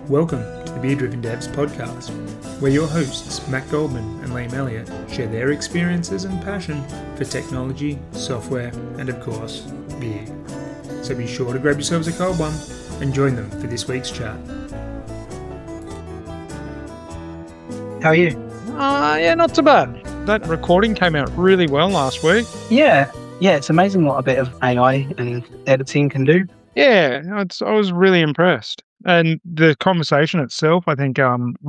Welcome to the Beer Driven Devs podcast, where your hosts Matt Goldman and Liam Elliott share their experiences and passion for technology, software, and of course, beer. So be sure to grab yourselves a cold one and join them for this week's chat. How are you? Yeah, not too bad. That recording came out really well last week. Yeah, it's amazing what a bit of AI and editing can do. Yeah, I was really impressed. And the conversation itself, I think,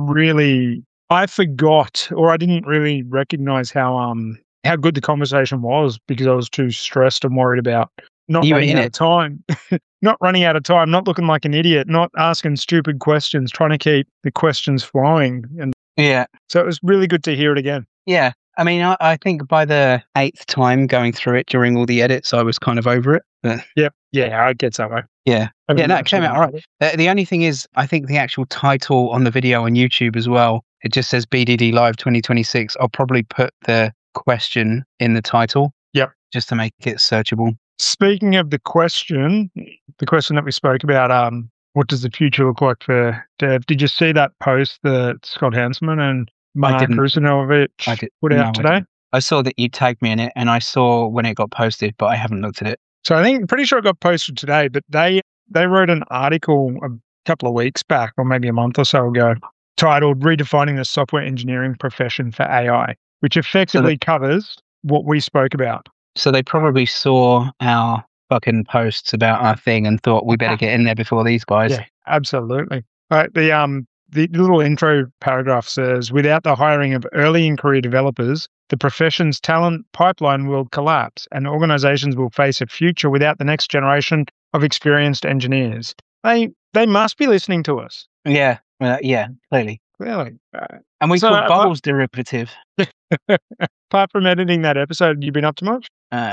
I forgot, or I didn't really recognize how good the conversation was because I was too stressed and worried about not running out of time. Not running out of time, not looking like an idiot, not asking stupid questions, trying to keep the questions flowing. And yeah. So it was really good to hear it again. Yeah. I mean, I think by the 8th time going through it during all the edits, I was kind of over it. But Yep. Yeah, I get that way. Yeah. Yeah, that came out all right. The only thing is, I think the actual title on the video on YouTube as well, it just says BDD Live 2026. I'll probably put the question in the title. Yep. Just to make it searchable. Speaking of the question that we spoke about, what does the future look like for dev? Did you see that post that Scott Hanselman and Mark Rusinovich put out today? I saw that you tagged me in it, and I saw when it got posted, but I haven't looked at it. So pretty sure it got posted today, but they wrote an article a couple of weeks back, or maybe a month or so ago, titled "Redefining the Software Engineering Profession for AI," which effectively covers what we spoke about. So they probably saw our fucking posts about our thing and thought we better get in there before these guys. Yeah, absolutely. Right, the little intro paragraph says, without the hiring of early in career developers, the profession's talent pipeline will collapse and organizations will face a future without the next generation of experienced engineers. They must be listening to us. Yeah, clearly. Clearly. And we call Bubbles derivative. Apart from editing that episode, you been up to much?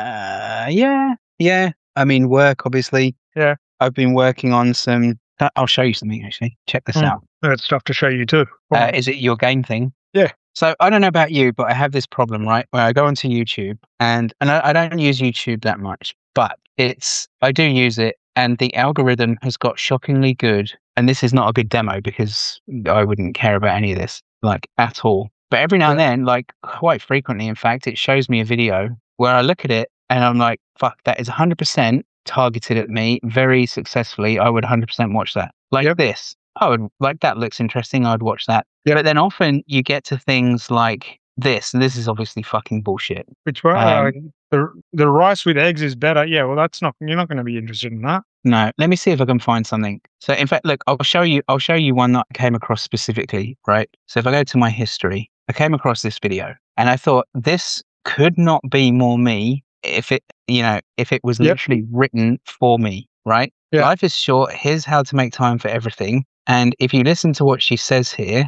Yeah. I mean, work, obviously. Yeah. I've been working on some... I'll show you something, actually. Check this out. That's stuff to show you too. Is it your game thing? Yeah. So I don't know about you, but I have this problem, right? Where I go onto YouTube and I don't use YouTube that much, but I do use it, and the algorithm has got shockingly good. And this is not a good demo because I wouldn't care about any of this, like, at all. But every now and then, like quite frequently, in fact, it shows me a video where I look at it and I'm like, fuck, that is 100% targeted at me very successfully. I would 100% watch that. This. I would, like, that looks interesting. I'd watch that. Yep. But then often you get to things like this, and this is obviously fucking bullshit. Which one? The rice with eggs is better. Yeah, well, you're not going to be interested in that. No, let me see if I can find something. So in fact, look, I'll show you one that I came across specifically, right? So if I go to my history, I came across this video and I thought this could not be more me if it was literally written for me, right? Yeah. Life is short. Here's how to make time for everything. And if you listen to what she says here,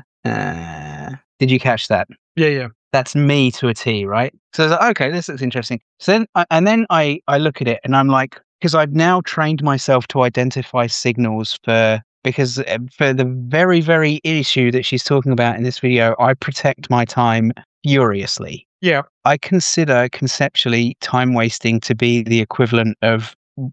did you catch that? Yeah. That's me to a T, right? So I was like, okay, this looks interesting. So then I look at it and I'm like, because I've now trained myself to identify signals because for the very, very issue that she's talking about in this video, I protect my time furiously. Yeah. I consider conceptually time wasting to be the equivalent of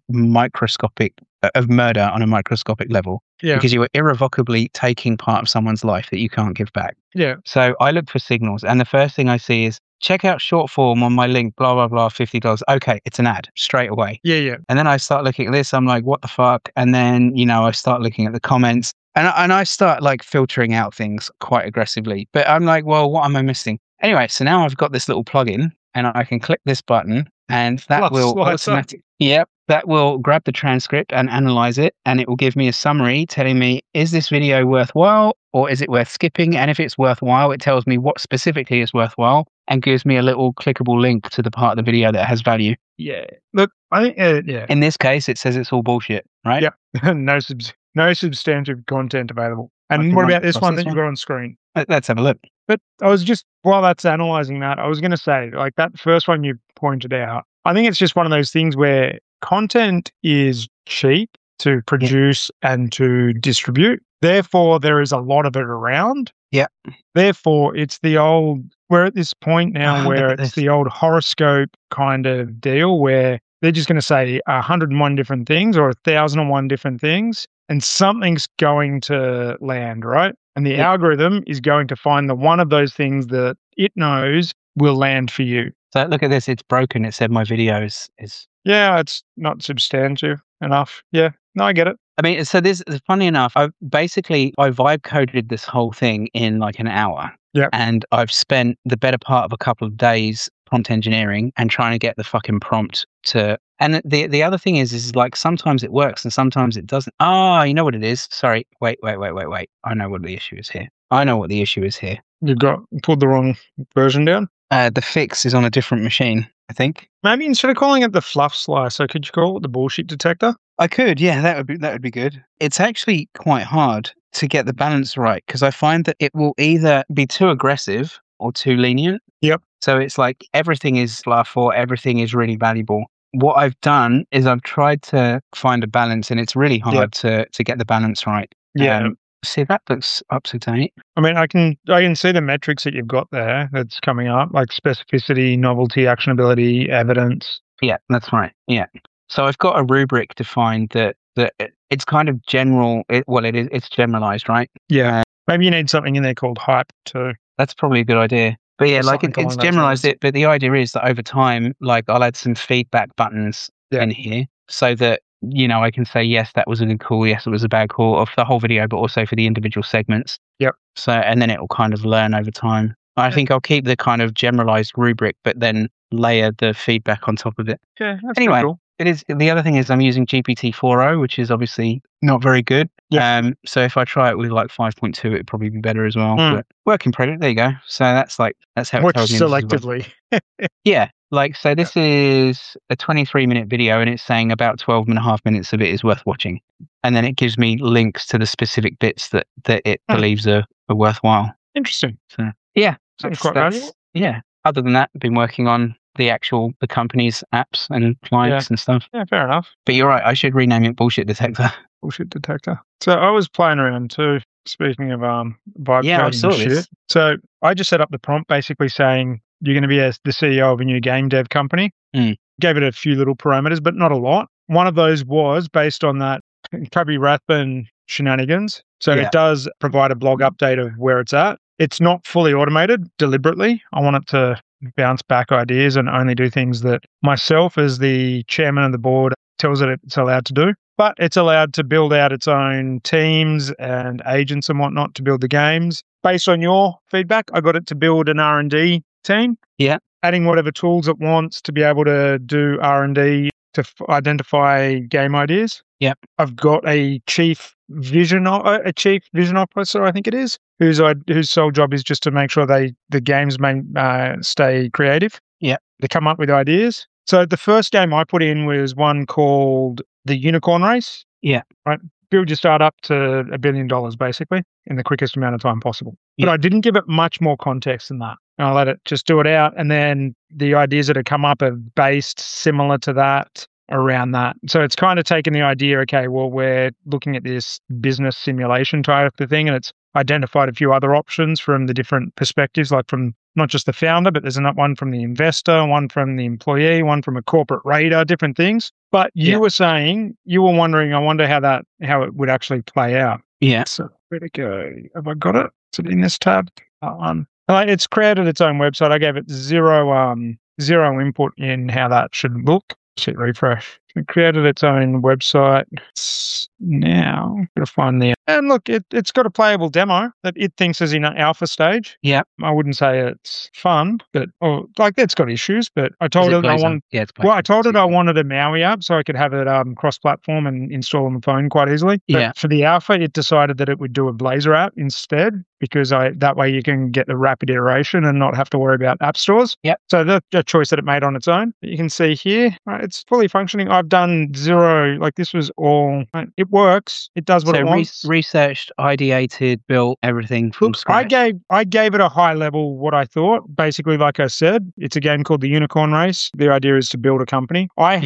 murder on a microscopic level. Yeah. Because you are irrevocably taking part of someone's life that you can't give back. Yeah. So I look for signals, and the first thing I see is check out short form on my link, blah, blah, blah, $50. Okay, it's an ad straight away. Yeah. And then I start looking at this. I'm like, what the fuck? And then, I start looking at the comments and I start like filtering out things quite aggressively. But I'm like, well, what am I missing? Anyway, so now I've got this little plugin and I can click this button and that will automatically... Yep. That will grab the transcript and analyze it, and it will give me a summary telling me, is this video worthwhile or is it worth skipping? And if it's worthwhile, it tells me what specifically is worthwhile and gives me a little clickable link to the part of the video that has value. Yeah. Look, I think, In this case, it says it's all bullshit, right? Yeah. No substantive content available. And what about this one that you've got on screen? Let's have a look. But while that's analyzing that, I was going to say, like, that first one you pointed out, I think it's just one of those things where content is cheap to produce and to distribute. Therefore, there is a lot of it around. Yeah. Therefore, we're at this point now where it's the old horoscope kind of deal where they're just going to say 101 different things or 1,001 different things. and something's going to land, right? And the Yeah. algorithm is going to find the one of those things that it knows will land for you. So look at this. It's broken. It said my video is. Yeah, it's not substantive enough. Yeah, no, I get it. I mean, so this is funny enough. I vibe coded this whole thing in like an hour. Yep. And I've spent the better part of a couple of days prompt engineering and trying to get the fucking prompt to. And the other thing is like sometimes it works and sometimes it doesn't. Ah, you know what it is? Sorry. Wait. I know what the issue is here. You've pulled the wrong version down. The fix is on a different machine, I think. Maybe instead of calling it the fluff slicer, could you call it the bullshit detector? I could, yeah, that would be good. It's actually quite hard to get the balance right because I find that it will either be too aggressive or too lenient. Yep. So it's like everything is fluff or everything is really valuable. What I've done is I've tried to find a balance, and it's really hard to get the balance right. Yeah. See, that looks up to date. I mean, I can see the metrics that you've got there that's coming up, like specificity, novelty, actionability, evidence. Yeah, that's right. Yeah. So I've got a rubric defined that it's kind of general. It's generalized, right? Yeah. Maybe you need something in there called hype too. That's probably a good idea. But yeah, like it's generalized it. But the idea is that over time, like I'll add some feedback buttons in here so that, you know, I can say, yes, that was a good call. Yes, it was a bad call of the whole video, but also for the individual segments. Yep. So, and then it will kind of learn over time. I think I'll keep the kind of generalized rubric, but then layer the feedback on top of it. Yeah. That's anyway, cool. It is. The other thing is I'm using GPT-4o, which is obviously not very good. Yeah. So if I try it with like 5.2, it'd probably be better as well. But working product, there you go. So that's how it tells me. Selectively. Yeah. Like, so this is a 23-minute video and it's saying about 12 and a half minutes of it is worth watching. And then it gives me links to the specific bits that it believes are worthwhile. Interesting. So, yeah. Sounds quite valuable. Yeah. Other than that, I've been working on the company's apps and clients and stuff. Yeah, fair enough. But you're right. I should rename it Bullshit Detector. Bullshit Detector. So I was playing around too. Speaking of vibe I saw shit. this. So I just set up the prompt basically saying you're going to be the CEO of a new game dev company. Gave it a few little parameters, but not a lot. One of those was based on that Cubby Rathbun shenanigans. So it does provide a blog update of where it's at. It's not fully automated deliberately. I want it to bounce back ideas and only do things that myself as the chairman of the board tells it it's allowed to do. But it's allowed to build out its own teams and agents and whatnot to build the games. Based on your feedback, I got it to build an R&D team. Yeah. Adding whatever tools it wants to be able to do R&D to identify game ideas. Yep. I've got a chief vision officer, I think it is, whose sole job is just to make sure the games may stay creative. Yeah. They come up with ideas. So the first game I put in was one called The Unicorn Race. Yeah. Right. Build your startup to $1 billion, basically, in the quickest amount of time possible. But I didn't give it much more context than that. I let it just do it out. And then the ideas that have come up are based similar to that, around that. So it's kind of taken the idea, okay, well, we're looking at this business simulation type of thing, and it's identified a few other options from the different perspectives, like from not just the founder, but there's one from the investor, one from the employee, one from a corporate raider, different things. But you were saying, you were wondering, I wonder how it would actually play out. Yeah. So where to go? Have I got it? Is it in this tab? It's created its own website. I gave it zero input in how that should look. Hit refresh. It created its own website. It's now got to find and look, it's got a playable demo that it thinks is in an alpha stage. Yeah. I wouldn't say it's fun, but it's got issues. But I told it I wanted a Maui app so I could have it cross-platform and install on the phone quite easily. But for the alpha, it decided that it would do a Blazor app instead, because that way you can get the rapid iteration and not have to worry about app stores. Yep. So that's a choice that it made on its own. You can see here, it's fully functioning. I've done zero, this was all, it works. It does what it wants. Researched, ideated, built everything from scratch. I gave it a high level what I thought. Basically, like I said, it's a game called The Unicorn Race. The idea is to build a company. I've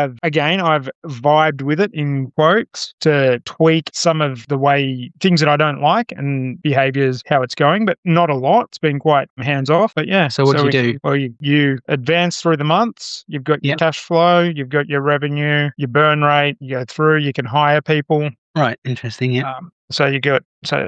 vibed with it in quotes to tweak some of the way things that I don't like and behaviors, how it's going, but not a lot. It's been quite hands off. But yeah. So what do you do? Well, you advance through the months. You've got your cash flow. You've got your revenue, your burn rate. You go through. You can hire people. Right. Interesting. Yeah. So you got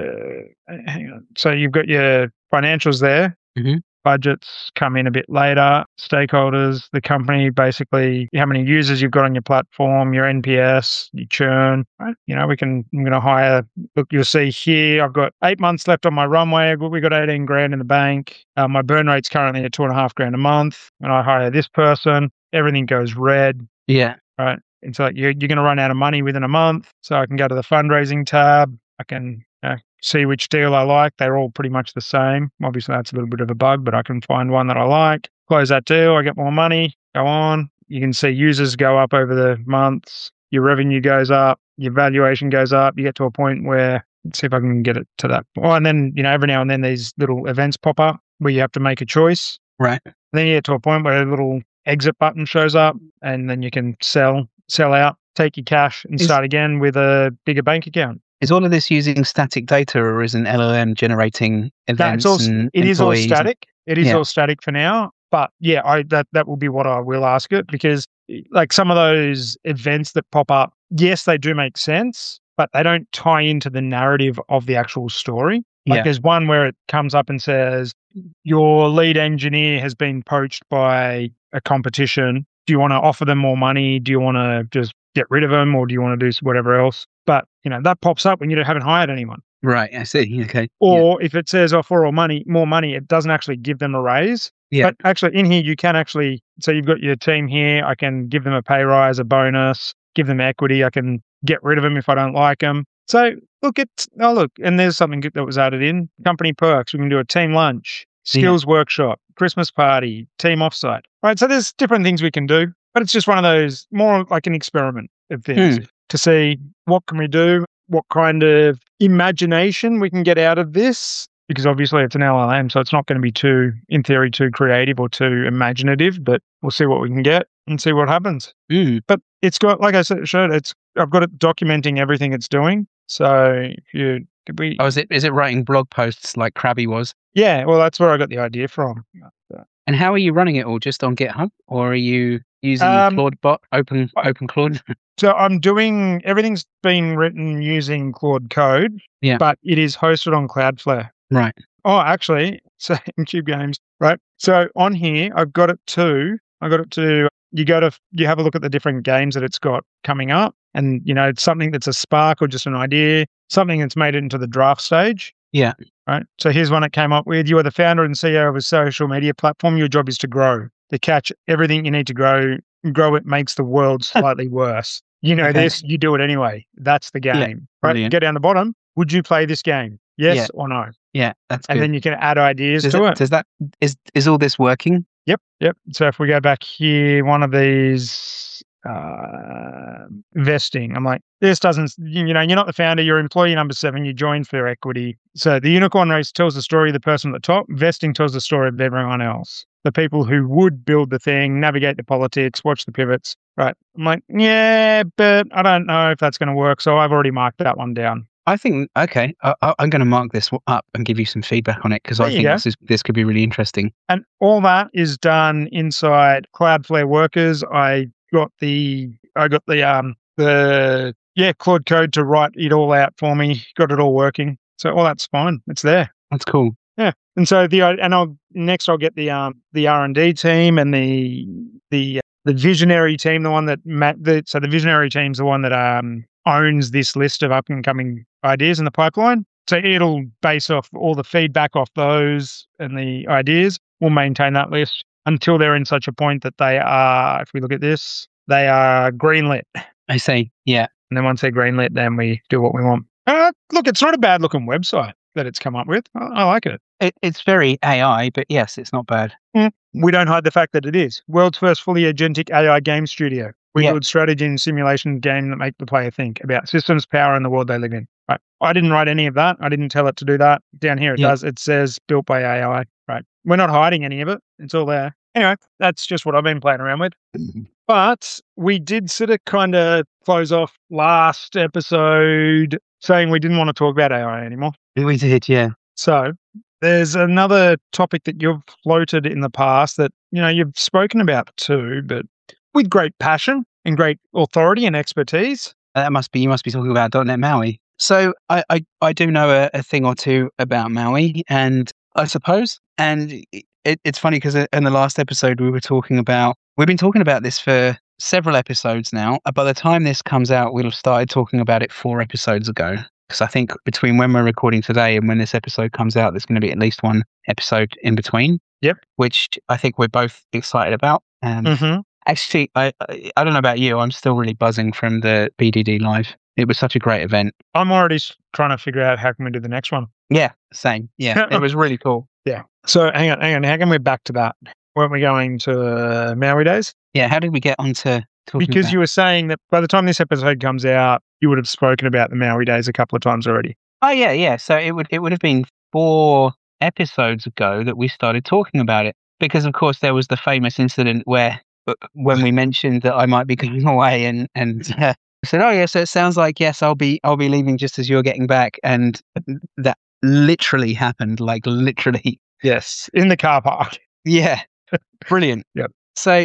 hang on. So you've got your financials there. Mm-hmm. Budgets come in a bit later. Stakeholders, the company, basically how many users you've got on your platform, your NPS, your churn. Right? I'm going to hire. Look, you'll see here, I've got 8 months left on my runway. We got 18 grand in the bank. My burn rate's currently at 2.5 grand a month. And I hire this person, everything goes red. Yeah. Right. It's like you're going to run out of money within a month. So I can go to the fundraising tab. I can see which deal I like. They're all pretty much the same. Obviously, that's a little bit of a bug, but I can find one that I like. Close that deal. I get more money. Go on. You can see users go up over the months. Your revenue goes up. Your valuation goes up. You get to a point where, let's see if I can get it to that. Oh, and then, every now and then these little events pop up where you have to make a choice. Right. Then you get to a point where a little exit button shows up, and then you can sell out, take your cash, and start again with a bigger bank account. Is all of this using static data, or is an LLM generating events? It is all static. It is all static for now. But yeah, that will be what I will ask it, because like some of those events that pop up, yes, they do make sense, but they don't tie into the narrative of the actual story. Like there's one where it comes up and says, your lead engineer has been poached by a competition. Do you want to offer them more money? Do you want to just get rid of them, or do you want to do whatever else? But, that pops up when you haven't hired anyone. Right, I see. Okay. Or if it says offer more money, it doesn't actually give them a raise. Yeah. But actually in here, you can actually, so you've got your team here. I can give them a pay rise, a bonus, give them equity. I can get rid of them if I don't like them. So look, and there's something that was added in. Company perks. We can do a team lunch, skills workshop, Christmas party, team offsite. Right. So there's different things we can do, but it's just one of those more like an experiment of things to see what can we do, what kind of imagination we can get out of this, because obviously it's an LLM, so it's not going to be too creative or too imaginative, but we'll see what we can get and see what happens. But it's got, like I said, I've got it documenting everything it's doing. So is it writing blog posts like Krabby was? Yeah, well, that's where I got the idea from. And how are you running it all? Just on GitHub, or are you using Claude bot, Open Claude? So everything's been written using Claude Code, but it is hosted on Cloudflare. Right. Oh, actually, so in Cube Games, right? So on here, I've got it to, you have a look at the different games that it's got coming up, and, it's something that's a spark or just an idea, something that's made it into the draft stage. Yeah. Right. So here's one it came up with. You are the founder and CEO of a social media platform. Your job is to grow. The catch, everything you need to grow it makes the world slightly worse. This, you do it anyway. That's the game. Yeah, right. Brilliant. Get down the bottom. Would you play this game? Yes or no? Yeah, that's good. And then you can add ideas to it. Is all this working? Yep. So if we go back here, one of these vesting, I'm like, this doesn't, you're not the founder, you're employee number 7, you joined for equity. So the unicorn race tells the story of the person at the top. Vesting tells the story of everyone else. The people who would build the thing, navigate the politics, watch the pivots. Right. I'm like, yeah, but I don't know if that's going to work. So I've already marked that one down. I think, okay, I'm going to mark this up and give you some feedback on it, because I think this could be really interesting. And all that is done inside Cloudflare Workers. I got the Claude Code to write it all out for me. Got it all working. So all that's fine. It's there. That's cool. Yeah. And so I'll get the R&D team and the visionary team, the one that the visionary team's the one that owns this list of up and coming ideas in the pipeline. So it'll base off all the feedback off those and the ideas. We'll maintain that list until they're in such a point that they are, if we look at this, they are greenlit. I see, yeah. And then once they're greenlit, then we do what we want. Look, it's not a bad looking website that it's come up with. I like it. It's very AI, but yes, it's not bad. We don't hide the fact that it is. World's first fully agentic AI game studio. We build strategy and simulation game that make the player think about systems, power, and the world they live in. Right. I didn't write any of that. I didn't tell it to do that. Down here it does. It says built by AI. Right. We're not hiding any of it. It's all there. Anyway, that's just what I've been playing around with. But we did sort of kind of close off last episode saying we didn't want to talk about AI anymore. We did, yeah. So there's another topic that you've floated in the past that, you've spoken about too, but with great passion and great authority and expertise. You must be talking about .NET MAUI. So I do know a thing or two about MAUI, and I suppose, and it's funny because in the last episode we've been talking about this for several episodes now. By the time this comes out, we'll have started talking about it 4 episodes ago. Because I think between when we're recording today and when this episode comes out, there's going to be at least 1 episode in between. Yep. Which I think we're both excited about. Actually, I don't know about you. I'm still really buzzing from the BDD Live. It was such a great event. I'm already trying to figure out how can we do the next one. Yeah, same. Yeah, it was really cool. Yeah. So hang on. How can we back to that? Weren't we going to Maui Days? Yeah. How did we get onto talking Because about... you were saying that by the time this episode comes out, you would have spoken about the Maui Days a couple of times already. Oh yeah. So it would have been 4 episodes ago that we started talking about it, because of course there was the famous incident where when we mentioned that I might be going away and I said, oh yeah, so it sounds like, yes, I'll be leaving just as you're getting back, and that literally happened, like literally. Yes, in the car park. Yeah, brilliant. Yep. So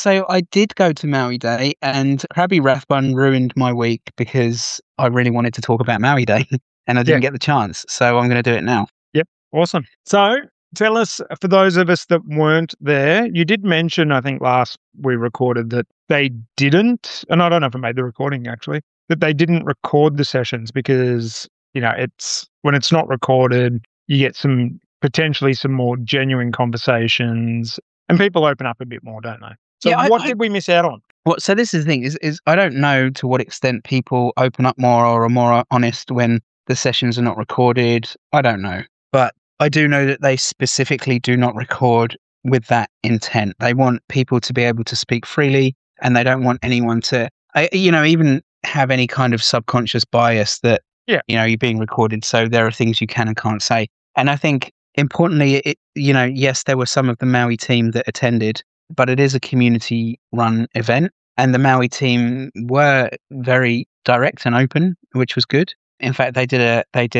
I did go to Maui Day, and Krabby Rathbun ruined my week because I really wanted to talk about Maui Day and I didn't get the chance, so I'm going to do it now. Yep, awesome. So tell us, for those of us that weren't there, you did mention, I think last we recorded, that they didn't, and I don't know if I made the recording actually, that they didn't record the sessions because, it's when it's not recorded, you get potentially some more genuine conversations and people open up a bit more, don't they? So what did we miss out on? So this is the thing, is I don't know to what extent people open up more or are more honest when the sessions are not recorded. I don't know. But I do know that they specifically do not record with that intent. They want people to be able to speak freely, and they don't want anyone to, even have any kind of subconscious bias that, you're being recorded. So there are things you can and can't say. And I think importantly, yes, there were some of the Maui team that attended, but it is a community-run event, and the Maui team were very direct and open, which was good. In fact, they did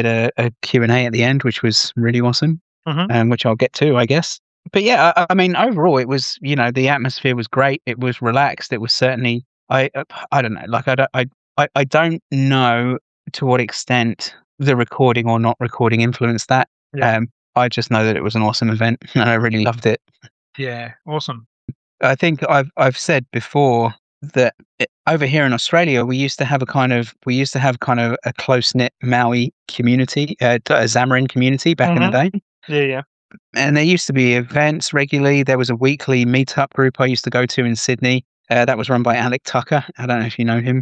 a Q&A at the end, which was really awesome, which I'll get to, I guess. But yeah, I mean, overall, it was, the atmosphere was great. It was relaxed. It was certainly, I don't know, like I don't know to what extent the recording or not recording influenced that. Yeah. I just know that it was an awesome event and I really loved it. Yeah, awesome. I think I've said before that over here in Australia, we used to have a kind of a close knit Maui community, a Xamarin community back in the day. Yeah. And there used to be events regularly. There was a weekly meetup group I used to go to in Sydney. That was run by Alec Tucker. I don't know if you know him.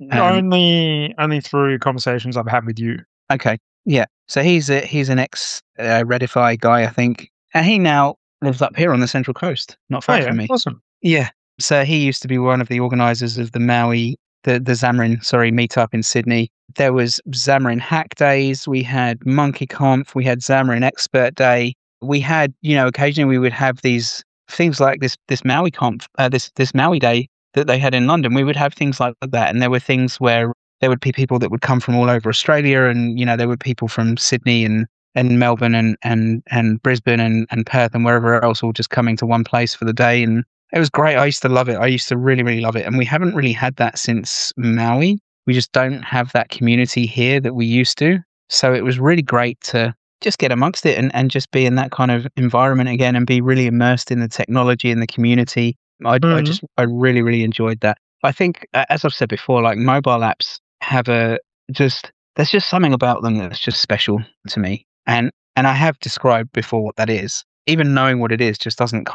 Only through conversations I've had with you. Okay. Yeah. So he's an ex Redify guy, I think. And he now lives up here on the Central Coast, not far from me. Awesome. Yeah. So he used to be one of the organizers of the Maui, the Xamarin, meetup in Sydney. There was Xamarin Hack Days. We had MonkeyConf. We had Xamarin Expert Day. We had, occasionally we would have these things like this Maui Conf, this Maui Day that they had in London. We would have things like that. And there were things where there would be people that would come from all over Australia, and, there were people from Sydney and Melbourne and Brisbane and Perth and wherever else, all just coming to one place for the day. And it was great. I used to love it. I used to really, really love it. And we haven't really had that since Maui. We just don't have that community here that we used to. So it was really great to just get amongst it and just be in that kind of environment again and be really immersed in the technology and the community. I really, really enjoyed that. I think, as I've said before, like mobile apps have there's just something about them that's just special to me. And I have described before what that is. Even knowing what it is just doesn't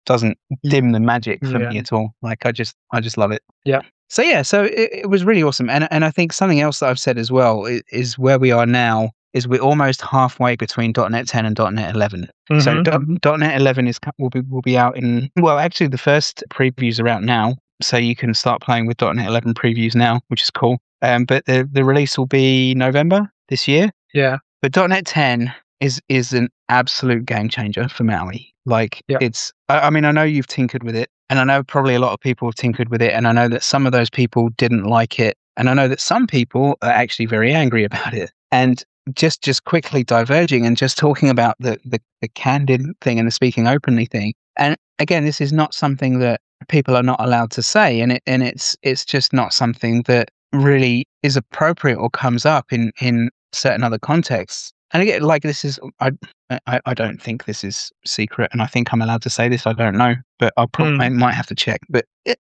dim the magic for me at all. Like I just love it. Yeah. So it was really awesome. And I think something else that I've said as well is where we are now is we're almost halfway between .NET 10 and .NET 11. So .NET 11 will be out in, well, actually the first previews are out now. So you can start playing with .NET 11 previews now, which is cool. But the release will be November this year. Yeah. But .NET 10 is an absolute game changer for Maui. Like it's, I mean, I know you've tinkered with it, and I know probably a lot of people have tinkered with it, and I know that some of those people didn't like it, and I know that some people are actually very angry about it. And just quickly diverging and just talking about the candid thing and the speaking openly thing. And again, this is not something that people are not allowed to say, and it's just not something that really is appropriate or comes up in certain other contexts. And again, like this is, I don't think this is secret, and I think I'm allowed to say this. I don't know, but I might have to check. But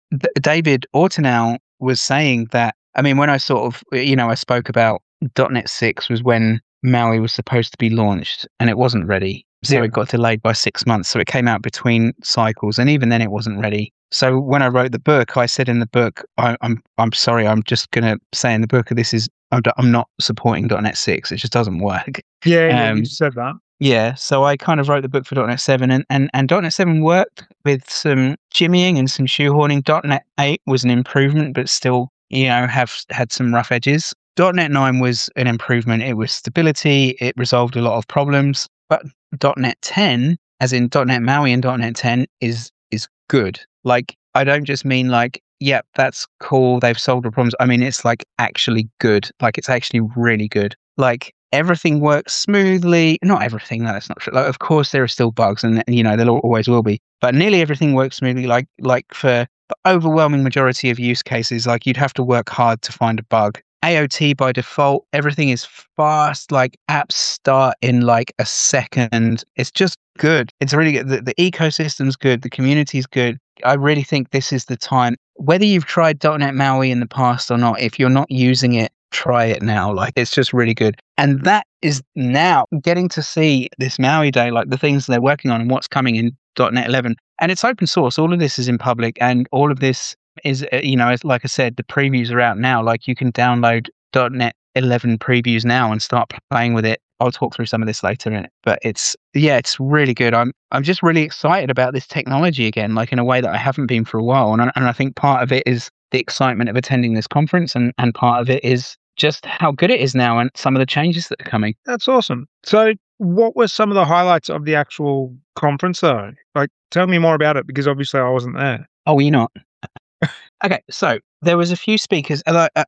David Ortinau was saying that. I mean, when I sort of, I spoke about .NET 6 was when Maui was supposed to be launched, and it wasn't ready. So it got delayed by 6 months. So it came out between cycles, and even then it wasn't ready. So when I wrote the book, I said in the book, I'm sorry, I'm just going to say in the book, I'm not supporting .NET 6. It just doesn't work. Yeah, you said that. Yeah, so I kind of wrote the book for .NET 7, and .NET 7 worked with some jimmying and some shoehorning. .NET 8 was an improvement, but still, have had some rough edges. .NET 9 was an improvement. It was stability. It resolved a lot of problems. But .NET 10, as in .NET MAUI and .NET 10, is good. Like, I don't just mean like, yeah, that's cool, they've solved the problems. I mean, it's like actually good. Like, it's actually really good. Like, everything works smoothly. Not everything, no, that's not true. Like, of course, there are still bugs, and there always will be. But nearly everything works smoothly. Like for the overwhelming majority of use cases, like you'd have to work hard to find a bug. AOT by default, everything is fast. Like apps start in like a second. It's just good. It's really good. The ecosystem's good. The community's good. I really think this is the time. Whether you've tried .NET MAUI in the past or not, if you're not using it, try it now. Like, it's just really good. And that is now getting to see this MAUI Day, like the things they're working on and what's coming in .NET 11. And it's open source. All of this is in public, and all of this is, like I said, the previews are out now. Like, you can download .NET 11 previews now and start playing with it. I'll talk through some of this later, but it's really good. I'm just really excited about this technology again, like in a way that I haven't been for a while. And I think part of it is the excitement of attending this conference, and part of it is just how good it is now and some of the changes that are coming. That's awesome. So what were some of the highlights of the actual conference though? Like, tell me more about it, because obviously I wasn't there. Oh, you're not? Okay, so there was a few speakers.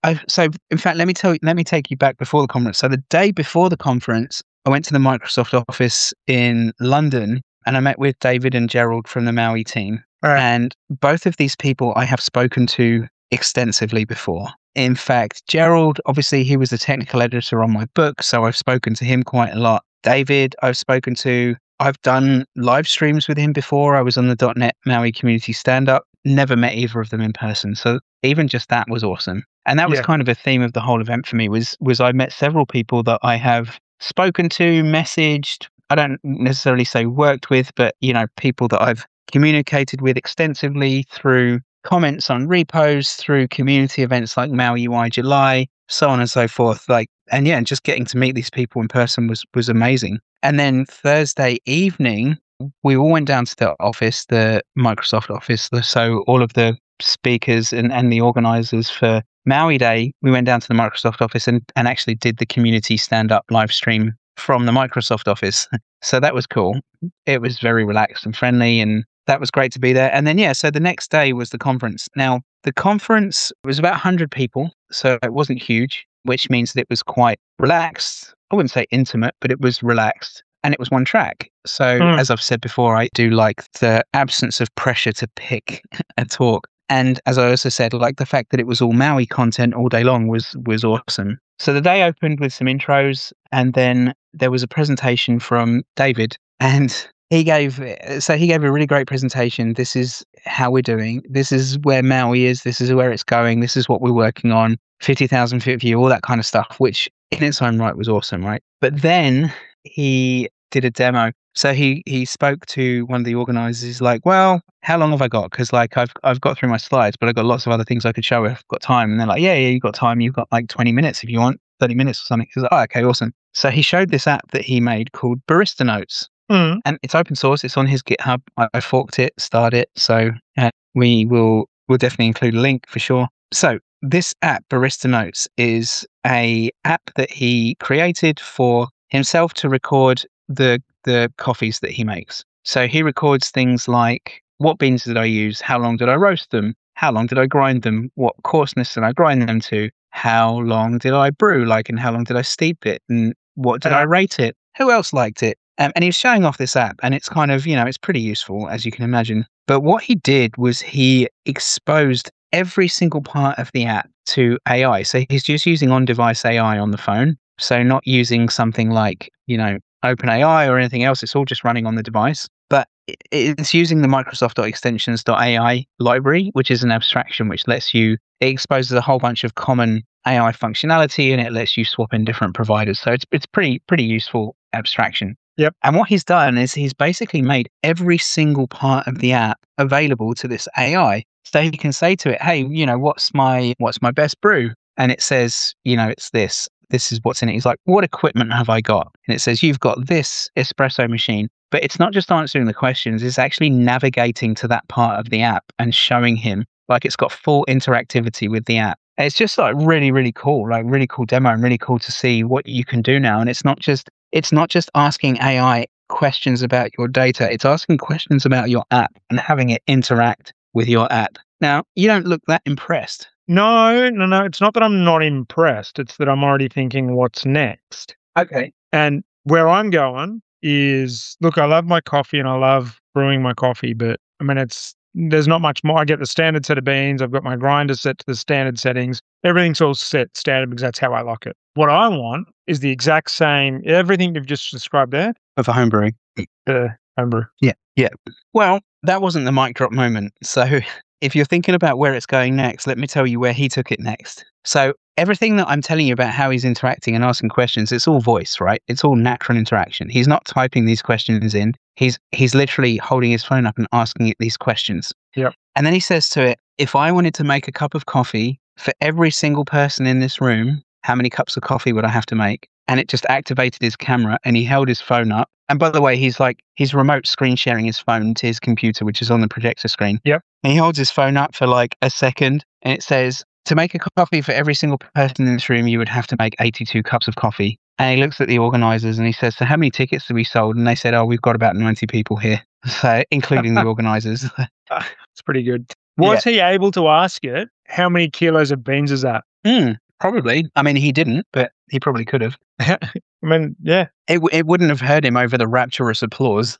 So in fact, let me take you back before the conference. So the day before the conference, I went to the Microsoft office in London, and I met with David and Gerald from the MAUI team. Right. And both of these people I have spoken to extensively before. In fact, Gerald, obviously, he was the technical editor on my book, so I've spoken to him quite a lot. David, I've done live streams with him before. I was on the .NET MAUI community stand-up. Never met either of them in person. So even just that was awesome. And that was kind of a theme of the whole event for me, was I met several people that I have spoken to, messaged. I don't necessarily say worked with, but, people that I've communicated with extensively through comments on repos, through community events like MAUI UI July, so on and so forth. And just getting to meet these people in person was amazing. And then Thursday evening, we all went down to the office, the Microsoft office. So all of the speakers and the organizers for MAUI Day, we went down to the Microsoft office and actually did the community stand-up live stream from the Microsoft office. So that was cool. It was very relaxed and friendly, and that was great to be there. And then, so the next day was the conference. Now, the conference was about 100 people, so it wasn't huge, which means that it was quite relaxed. I wouldn't say intimate, but it was relaxed. And it was one track. So as I've said before, I do like the absence of pressure to pick a talk. And as I also said, like the fact that it was all MAUI content all day long was awesome. So the day opened with some intros, and then there was a presentation from David, and he gave a really great presentation. This is how we're doing. This is where MAUI is. This is where it's going. This is what we're working on. 50,000 foot view, all that kind of stuff, which in its own right was awesome, right? But then he did a demo. So he spoke to one of the organizers. He's like, well, how long have I got? Because like I've got through my slides, but I've got lots of other things I could show if I've got time. And they're like, yeah, you've got time. You've got like 20 minutes if you want, 30 minutes or something. He's like, oh, okay, awesome. So he showed this app that he made called Barista Notes. And it's open source. It's on his GitHub. I forked it, started it. So we'll definitely include a link for sure. So this app, Barista Notes, is a app that he created for himself to record the coffees that he makes. So he records things like, what beans did I use? How long did I roast them? How long did I grind them? What coarseness did I grind them to? How long did I brew? And how long did I steep it? And what did I rate it? Who else liked it? And he was showing off this app, and it's kind of, it's pretty useful, as you can imagine. But what he did was he exposed every single part of the app to AI. So he's just using on-device AI on the phone. So not using something like, OpenAI or anything else. It's all just running on the device. But it's using the Microsoft.extensions.ai library, which is an abstraction which it exposes a whole bunch of common AI functionality, and it lets you swap in different providers. So it's pretty useful abstraction. Yep. And what he's done is he's basically made every single part of the app available to this AI. So he can say to it, hey, what's my best brew? And it says, it's this. This is what's in it. He's like, what equipment have I got? And it says, you've got this espresso machine. But it's not just answering the questions, it's actually navigating to that part of the app and showing him, like, it's got full interactivity with the app. And it's just like really, really cool, like really cool demo, and really cool to see what you can do now. And it's not just asking AI questions about your data, it's asking questions about your app and having it interact with your app. Now, you don't look that impressed. No. It's not that I'm not impressed. It's that I'm already thinking what's next. Okay. And where I'm going is, look, I love my coffee and I love brewing my coffee, but I mean, there's not much more. I get the standard set of beans. I've got my grinder set to the standard settings. Everything's all set standard because that's how I like it. What I want is the exact same, everything you've just described there. For home brewing. Homebrew. Yeah. Well, that wasn't the mic drop moment. So if you're thinking about where it's going next, let me tell you where he took it next. So everything that I'm telling you about how he's interacting and asking questions, it's all voice, right? It's all natural interaction. He's not typing these questions in. He's literally holding his phone up and asking it these questions. Yep. And then he says to it, if I wanted to make a cup of coffee for every single person in this room, how many cups of coffee would I have to make? And it just activated his camera and he held his phone up. And by the way, he's remote screen sharing his phone to his computer, which is on the projector screen. Yep. And he holds his phone up for like a second and it says, to make a coffee for every single person in this room, you would have to make 82 cups of coffee. And he looks at the organizers and he says, so how many tickets have we sold? And they said, oh, we've got about 90 people here. So including the organizers. It's pretty good. Was he able to ask it, how many kilos of beans is that? Probably. I mean, he didn't, but he probably could have. I mean, yeah. It wouldn't have hurt him over the rapturous applause.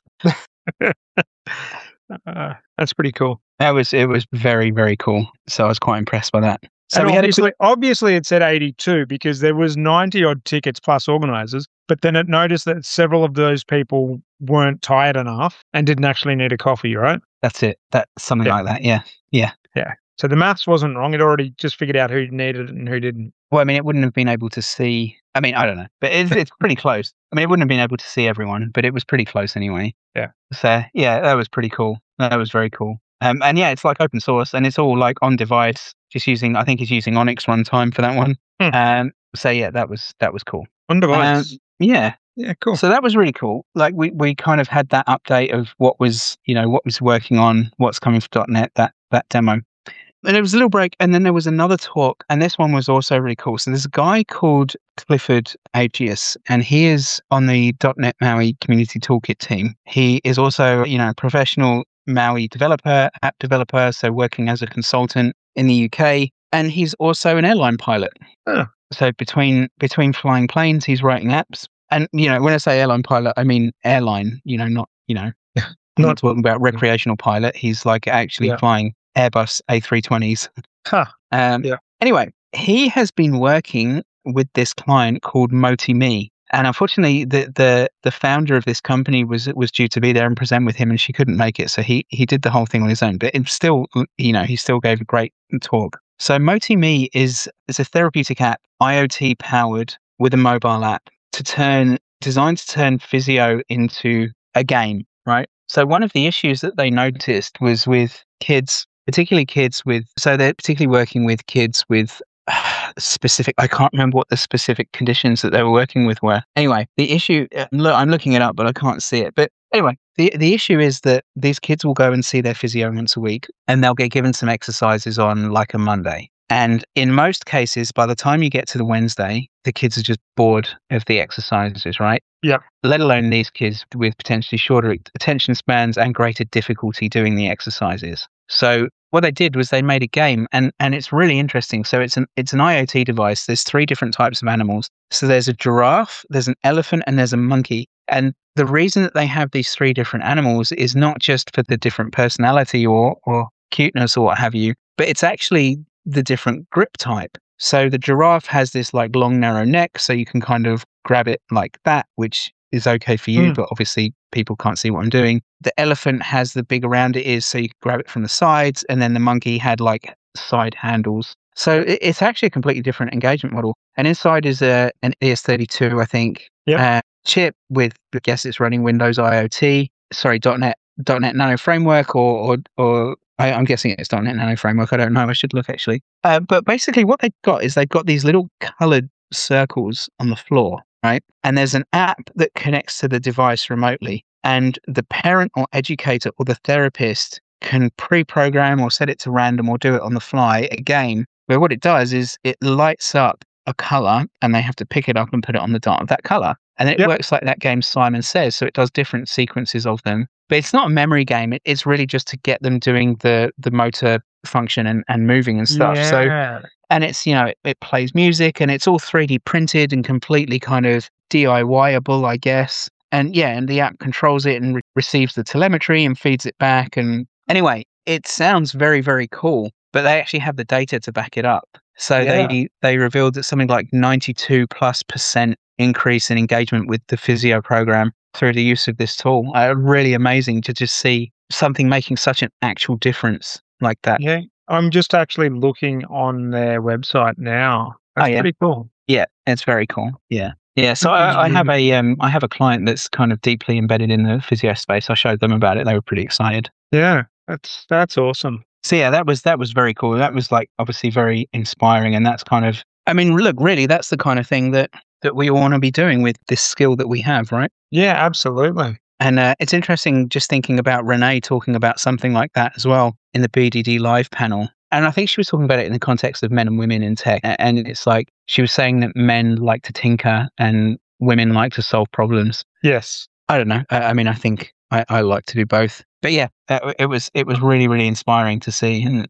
That's pretty cool. It was very, very cool. So I was quite impressed by that. So and obviously it said 82 because there was 90 odd tickets plus organisers, but then it noticed that several of those people weren't tired enough and didn't actually need a coffee, right? That's it. That's something like that. Yeah. So the maths wasn't wrong. It already just figured out who needed it and who didn't. Well, I mean, it wouldn't have been able to see. I mean, I don't know, but it's pretty close. I mean, it wouldn't have been able to see everyone, but it was pretty close anyway. Yeah. So yeah, that was pretty cool. That was very cool. And yeah, it's like open source and it's all like on device. I think he's using Onyx runtime for that one. So yeah, that was cool. On device. Yeah, cool. So that was really cool. Like we kind of had that update of what was working on, what's coming for .NET, that demo. And there was a little break, and then there was another talk, and this one was also really cool. So there's a guy called Clifford Agius, and he is on the .NET MAUI Community Toolkit team. He is also, a professional MAUI developer, app developer, so working as a consultant in the UK, and he's also an airline pilot. Oh. So between flying planes, he's writing apps. And, when I say airline pilot, I mean airline, not I'm not talking about recreational pilot. He's like actually flying Airbus A320s. Anyway, he has been working with this client called MotiMe. And unfortunately, the founder of this company was due to be there and present with him, and she couldn't make it. So he did the whole thing on his own. But it still, he still gave a great talk. So MotiMe is a therapeutic app, IoT powered with a mobile app designed to turn physio into a game, right? So one of the issues that they noticed was with kids, particularly they're particularly working with kids with specific, I can't remember what the specific conditions that they were working with were. Anyway, the issue, I'm looking it up, but I can't see it. But anyway, the issue is that these kids will go and see their physio once a week and they'll get given some exercises on like a Monday. And in most cases, by the time you get to the Wednesday, the kids are just bored of the exercises, right? Yep. Let alone these kids with potentially shorter attention spans and greater difficulty doing the exercises. So what they did was they made a game, and it's really interesting. So it's an IoT device. There's 3 different types of animals. So there's a giraffe, there's an elephant, and there's a monkey. And the reason that they have these 3 different animals is not just for the different personality or cuteness or what have you, but it's actually the different grip type. So the giraffe has this like long, narrow neck, so you can kind of grab it like that, which is okay for you, but obviously people can't see what I'm doing. The elephant has the big around it is, so you can grab it from the sides, and then the monkey had like side handles. So it's actually a completely different engagement model. And inside is an ES32, I think, chip with, I guess it's running Windows IoT, .NET Nano framework, or I'm guessing it's .NET Nano framework. I don't know. I should look actually. But basically what they've got is they've got these little colored circles on the floor, right? And there's an app that connects to the device remotely. And the parent or educator or the therapist can pre-program or set it to random or do it on the fly a game where what it does is it lights up a color and they have to pick it up and put it on the dot of that color. And then it works like that game Simon Says. So it does different sequences of them. But it's not a memory game. It's really just to get them doing the motor function and moving and stuff. Yeah. So, and it's, it plays music and it's all 3D printed and completely kind of DIY-able, I guess. And and the app controls it and receives the telemetry and feeds it back. And anyway, it sounds very, very cool, but they actually have the data to back it up. So they revealed that something like 92+% increase in engagement with the physio program through the use of this tool. Really amazing to just see something making such an actual difference like that. Yeah, I'm just actually looking on their website now. That's pretty cool. Yeah, it's very cool. Yeah. Yeah, so I have a client that's kind of deeply embedded in the physio space. I showed them about it. They were pretty excited. Yeah, that's awesome. So yeah, that was very cool. That was like obviously very inspiring, and that's kind of, I mean, look, really, that's the kind of thing that we all want to be doing with this skill that we have, right? Yeah, absolutely. And it's interesting just thinking about Renee talking about something like that as well in the BDD Live panel. And I think she was talking about it in the context of men and women in tech. And it's like she was saying that men like to tinker and women like to solve problems. Yes. I don't know. I mean, I think I like to do both. But yeah, it was really, really inspiring to see. And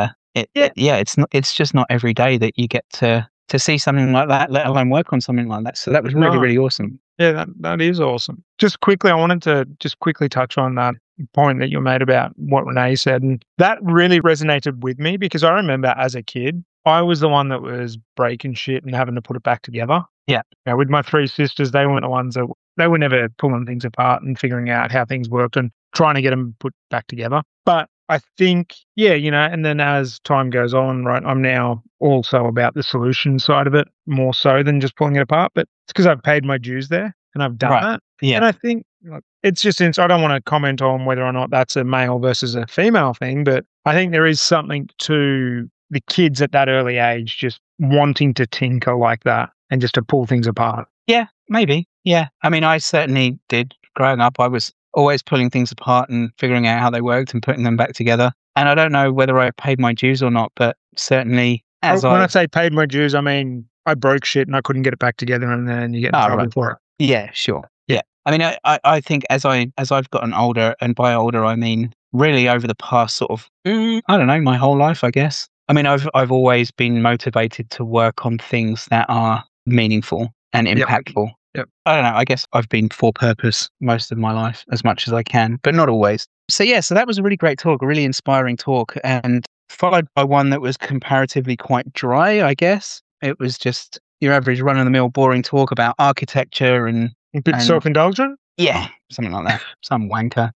it's just not every day that you get to see something like that, let alone work on something like that. So that was really, really awesome. Yeah, that is awesome. Just quickly, I wanted to just quickly touch on that point that you made about what Renee said. And that really resonated with me because I remember as a kid, I was the one that was breaking shit and having to put it back together. Yeah. With my 3 sisters, they weren't the ones that, they were never pulling things apart and figuring out how things worked and trying to get them put back together. But I think, and then as time goes on, right, I'm now also about the solution side of it more so than just pulling it apart. But it's because I've paid my dues there and I've done that. Yeah. And I think it's just, I don't want to comment on whether or not that's a male versus a female thing, but I think there is something to the kids at that early age just wanting to tinker like that and just to pull things apart. Yeah, maybe. Yeah. I mean, I certainly did. Growing up, I was always pulling things apart and figuring out how they worked and putting them back together. And I don't know whether I paid my dues or not, but certainly when I say paid my dues, I mean I broke shit and I couldn't get it back together, and then you get in trouble for it. Yeah, sure. Yeah. I mean, I think as I've gotten older, and by older I mean really over the past sort of I don't know, my whole life, I guess. I mean, I've always been motivated to work on things that are meaningful and impactful. Yep. I don't know. I guess I've been for purpose most of my life as much as I can, but not always. So that was a really great talk, a really inspiring talk, and followed by one that was comparatively quite dry, I guess. It was just your average run-of-the-mill boring talk about architecture and a bit self-indulgent? Yeah, something like that. Some wanker.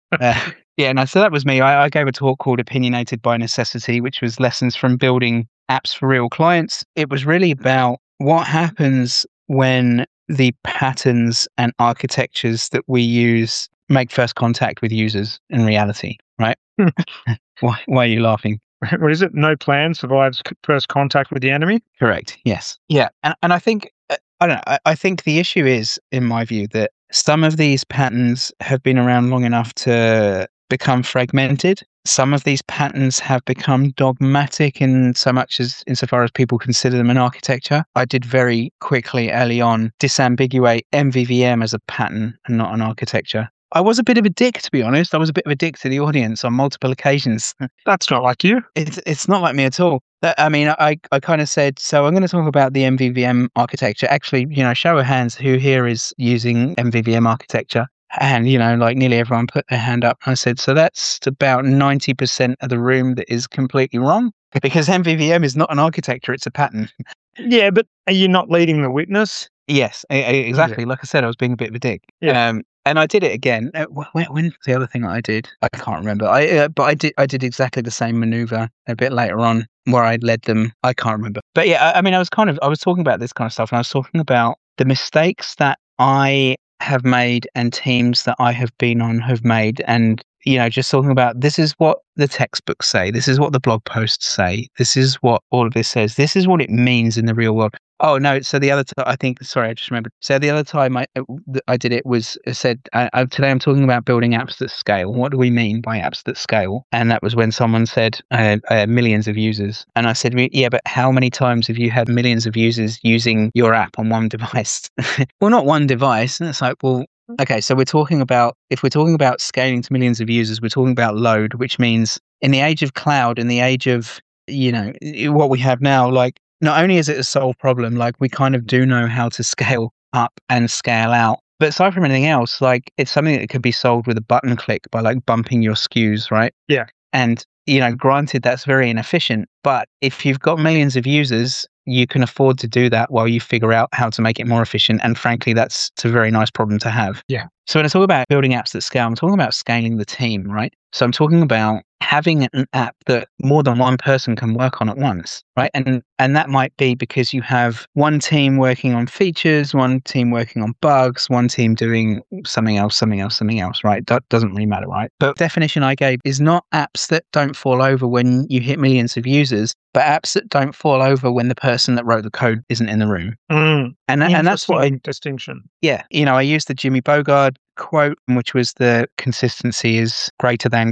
So that was me. I gave a talk called Opinionated by Necessity, which was lessons from building apps for real clients. It was really about what happens when the patterns and architectures that we use make first contact with users in reality, right? Why are you laughing? What is it? No plan survives first contact with the enemy? Correct. Yes. Yeah. And I think, I don't know, I think the issue is, in my view, that some of these patterns have been around long enough to become fragmented. Some of these patterns have become dogmatic insofar as people consider them an architecture. I did very quickly early on disambiguate MVVM as a pattern and not an architecture. I was a bit of a dick, to be honest. I was a bit of a dick to the audience on multiple occasions. That's not like you. It's not like me at all. I mean, I kind of said, so I'm going to talk about the MVVM architecture. Actually, show of hands, who here is using MVVM architecture? And, like nearly everyone put their hand up. I said, so that's about 90% of the room that is completely wrong, because MVVM is not an architecture, it's a pattern. Yeah, but are you not leading the witness? Yes, exactly. Yeah. Like I said, I was being a bit of a dick. Yeah. And I did it again. When's the other thing that I did? I can't remember. But I did exactly the same maneuver a bit later on where I led them. I can't remember. But yeah, I mean, I was talking about this kind of stuff, and I was talking about the mistakes that I have made and teams that I have been on have made, and just talking about, this is what the textbooks say, this is what the blog posts say, this is what all of this says, this is what it means in the real world. Oh no! So the other time, I just remembered. So the other time I did it was said, today I'm talking about building apps that scale. What do we mean by apps that scale? And that was when someone said millions of users, and I said, yeah, but how many times have you had millions of users using your app on one device? Well, not one device. And it's like, well, okay, so if we're talking about scaling to millions of users, we're talking about load, which means in the age of cloud, in the age of what we have now, like, not only is it a solved problem, like we kind of do know how to scale up and scale out. But aside from anything else, like it's something that could be solved with a button click by like bumping your SKUs, right? Yeah. And, granted, that's very inefficient. But if you've got millions of users, you can afford to do that while you figure out how to make it more efficient. And frankly, it's a very nice problem to have. Yeah. So when I talk about building apps that scale, I'm talking about scaling the team, right? So I'm talking about having an app that more than one person can work on at once, right? And that might be because you have one team working on features, one team working on bugs, one team doing something else, right? That doesn't really matter, right? But the definition I gave is not apps that don't fall over when you hit millions of users, but apps that don't fall over when the person that wrote the code isn't in the room. And that's what distinction. Yeah. I used the Jimmy Bogard quote, which was the consistency is greater than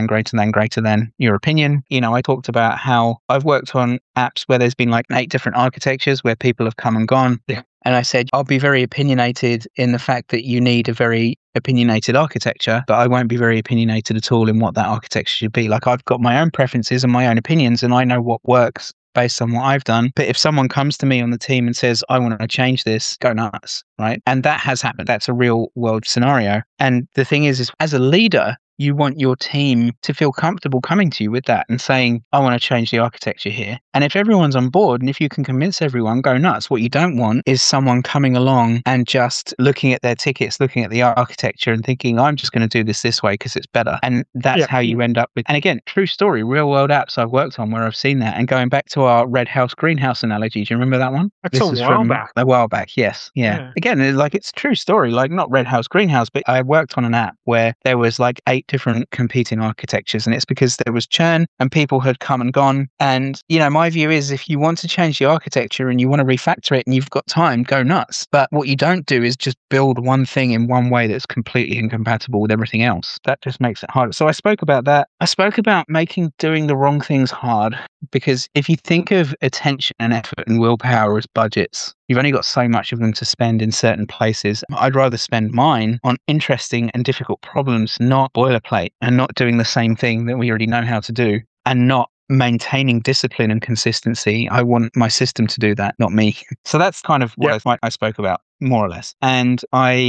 your opinion. I talked about how I've worked on apps where there's been like 8 different architectures where people have come and gone. Yeah. And I said, I'll be very opinionated in the fact that you need a very opinionated architecture, but I won't be very opinionated at all in what that architecture should be. Like, I've got my own preferences and my own opinions, and I know what works based on what I've done. But if someone comes to me on the team and says, I want to change this, go nuts, right? And that has happened. That's a real world scenario. And the thing is as a leader, you want your team to feel comfortable coming to you with that and saying, I want to change the architecture here. And if everyone's on board and if you can convince everyone, go nuts. What you don't want is someone coming along and just looking at their tickets, looking at the architecture and thinking, I'm just going to do this way because it's better. And that's how you end up with, and again, true story, real world apps I've worked on where I've seen that. And going back to our red house, greenhouse analogy, do you remember that one? That's a while back, yes. Yeah. Again, it's a true story, like not red house, greenhouse, but I worked on an app where there was like 8 different competing architectures, and it's because there was churn and people had come and gone. And my view is, if you want to change the architecture and you want to refactor it and you've got time, go nuts. But what you don't do is just build one thing in one way that's completely incompatible with everything else. That just makes it harder. So I spoke about that. I spoke about doing the wrong things hard, because if you think of attention and effort and willpower as budgets, you've only got so much of them to spend in certain places. I'd rather spend mine on interesting and difficult problems, not boilerplate, and not doing the same thing that we already know how to do, and not maintaining discipline and consistency. I want my system to do that, not me. So that's kind of what I spoke about, more or less. And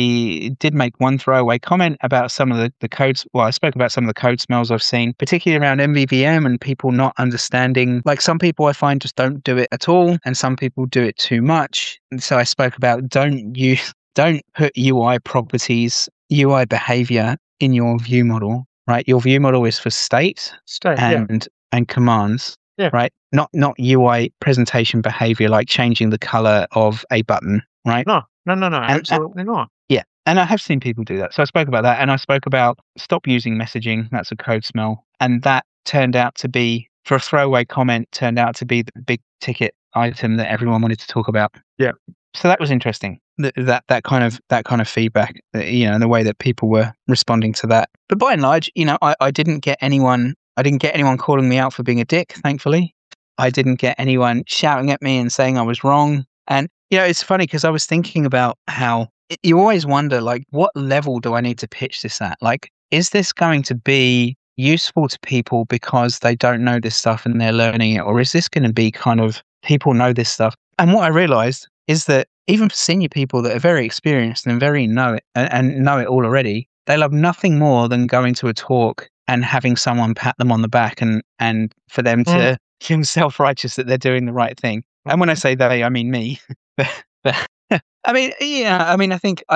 I did make one throwaway comment about some of the codes. Well, I spoke about some of the code smells I've seen, particularly around MVVM and people not understanding. Like, some people I find just don't do it at all, and some people do it too much. And so I spoke about don't put UI properties, UI behavior in your view model, right? Your view model is for state and commands, right? Not UI presentation behavior, like changing the color of a button, right? No, absolutely not. Yeah. And I have seen people do that. So I spoke about that, and I spoke about stop using messaging. That's a code smell. And that turned out to be, for a throwaway comment, turned out to be the big ticket item that everyone wanted to talk about. Yeah. So that was interesting. That kind of feedback, and the way that people were responding to that. But by and large, I didn't get anyone calling me out for being a dick, thankfully. I didn't get anyone shouting at me and saying I was wrong. And it's funny because I was thinking about how you always wonder, like, what level do I need to pitch this at? Like, is this going to be useful to people because they don't know this stuff and they're learning it? Or is this going to be kind of people know this stuff? And what I realized is that even for senior people that are very experienced and very know it and know it all already, they love nothing more than going to a talk and having someone pat them on the back and for them to feel self-righteous that they're doing the right thing. And when I say they, I mean me. But I mean, yeah, I mean, I think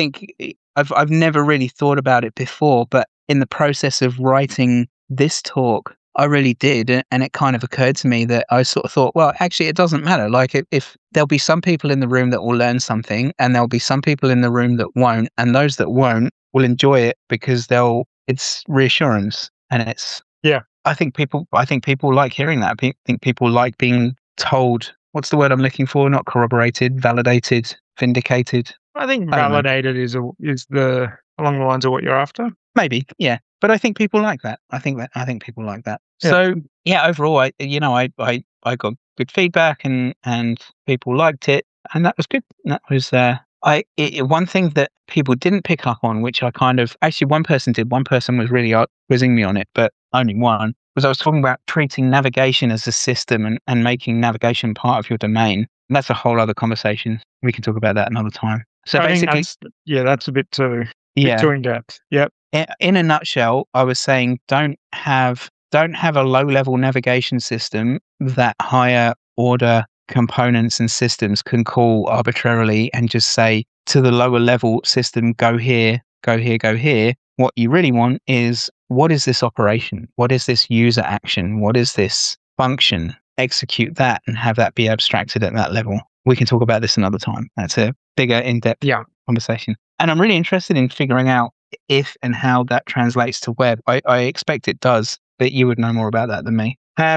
I've never really thought about it before, but in the process of writing this talk, I really did. And it kind of occurred to me that I sort of thought, well, actually, it doesn't matter. Like if there'll be some people in the room that will learn something and there'll be some people in the room that won't, and those that won't will enjoy it because it's reassurance. And I think people like hearing that. I think people like being told, what's the word I'm looking for? Not corroborated, validated, vindicated. I think validated is along the lines of what you're after. Maybe, yeah. But I think people like that. I think people like that. Yeah. So yeah, overall, I got good feedback and people liked it, and that was good. That was one thing that people didn't pick up on, which I kind of actually one person did. One person was really quizzing me on it, but only one. Was I was talking about treating navigation as a system and making navigation part of your domain. And that's a whole other conversation. We can talk about that another time. So basically, that's a bit too in depth. Yep. In a nutshell, I was saying don't have a low-level navigation system that higher order components and systems can call arbitrarily and just say to the lower level system, go here, go here, go here. What you really want is, what is this operation? What is this user action? What is this function? Execute that and have that be abstracted at that level. We can talk about this another time. That's a bigger, in-depth conversation. And I'm really interested in figuring out if and how that translates to web. I expect it does, but you would know more about that than me.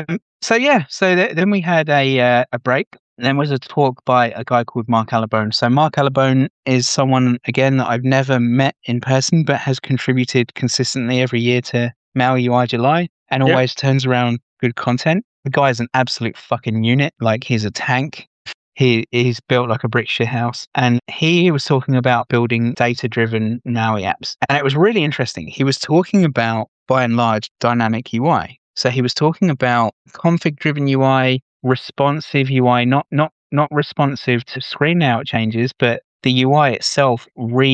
Then we had a break. Then was a talk by a guy called Mark Allibone. So Mark Allibone is someone, again, that I've never met in person, but has contributed consistently every year to Maui UI July and always turns around good content. The guy is an absolute fucking unit. Like, he's a tank. He's built like a brick shit house. And he was talking about building data-driven Maui apps. And it was really interesting. He was talking about, by and large, dynamic UI. So he was talking about config-driven UI, responsive UI, not responsive to screen layout changes, but the UI itself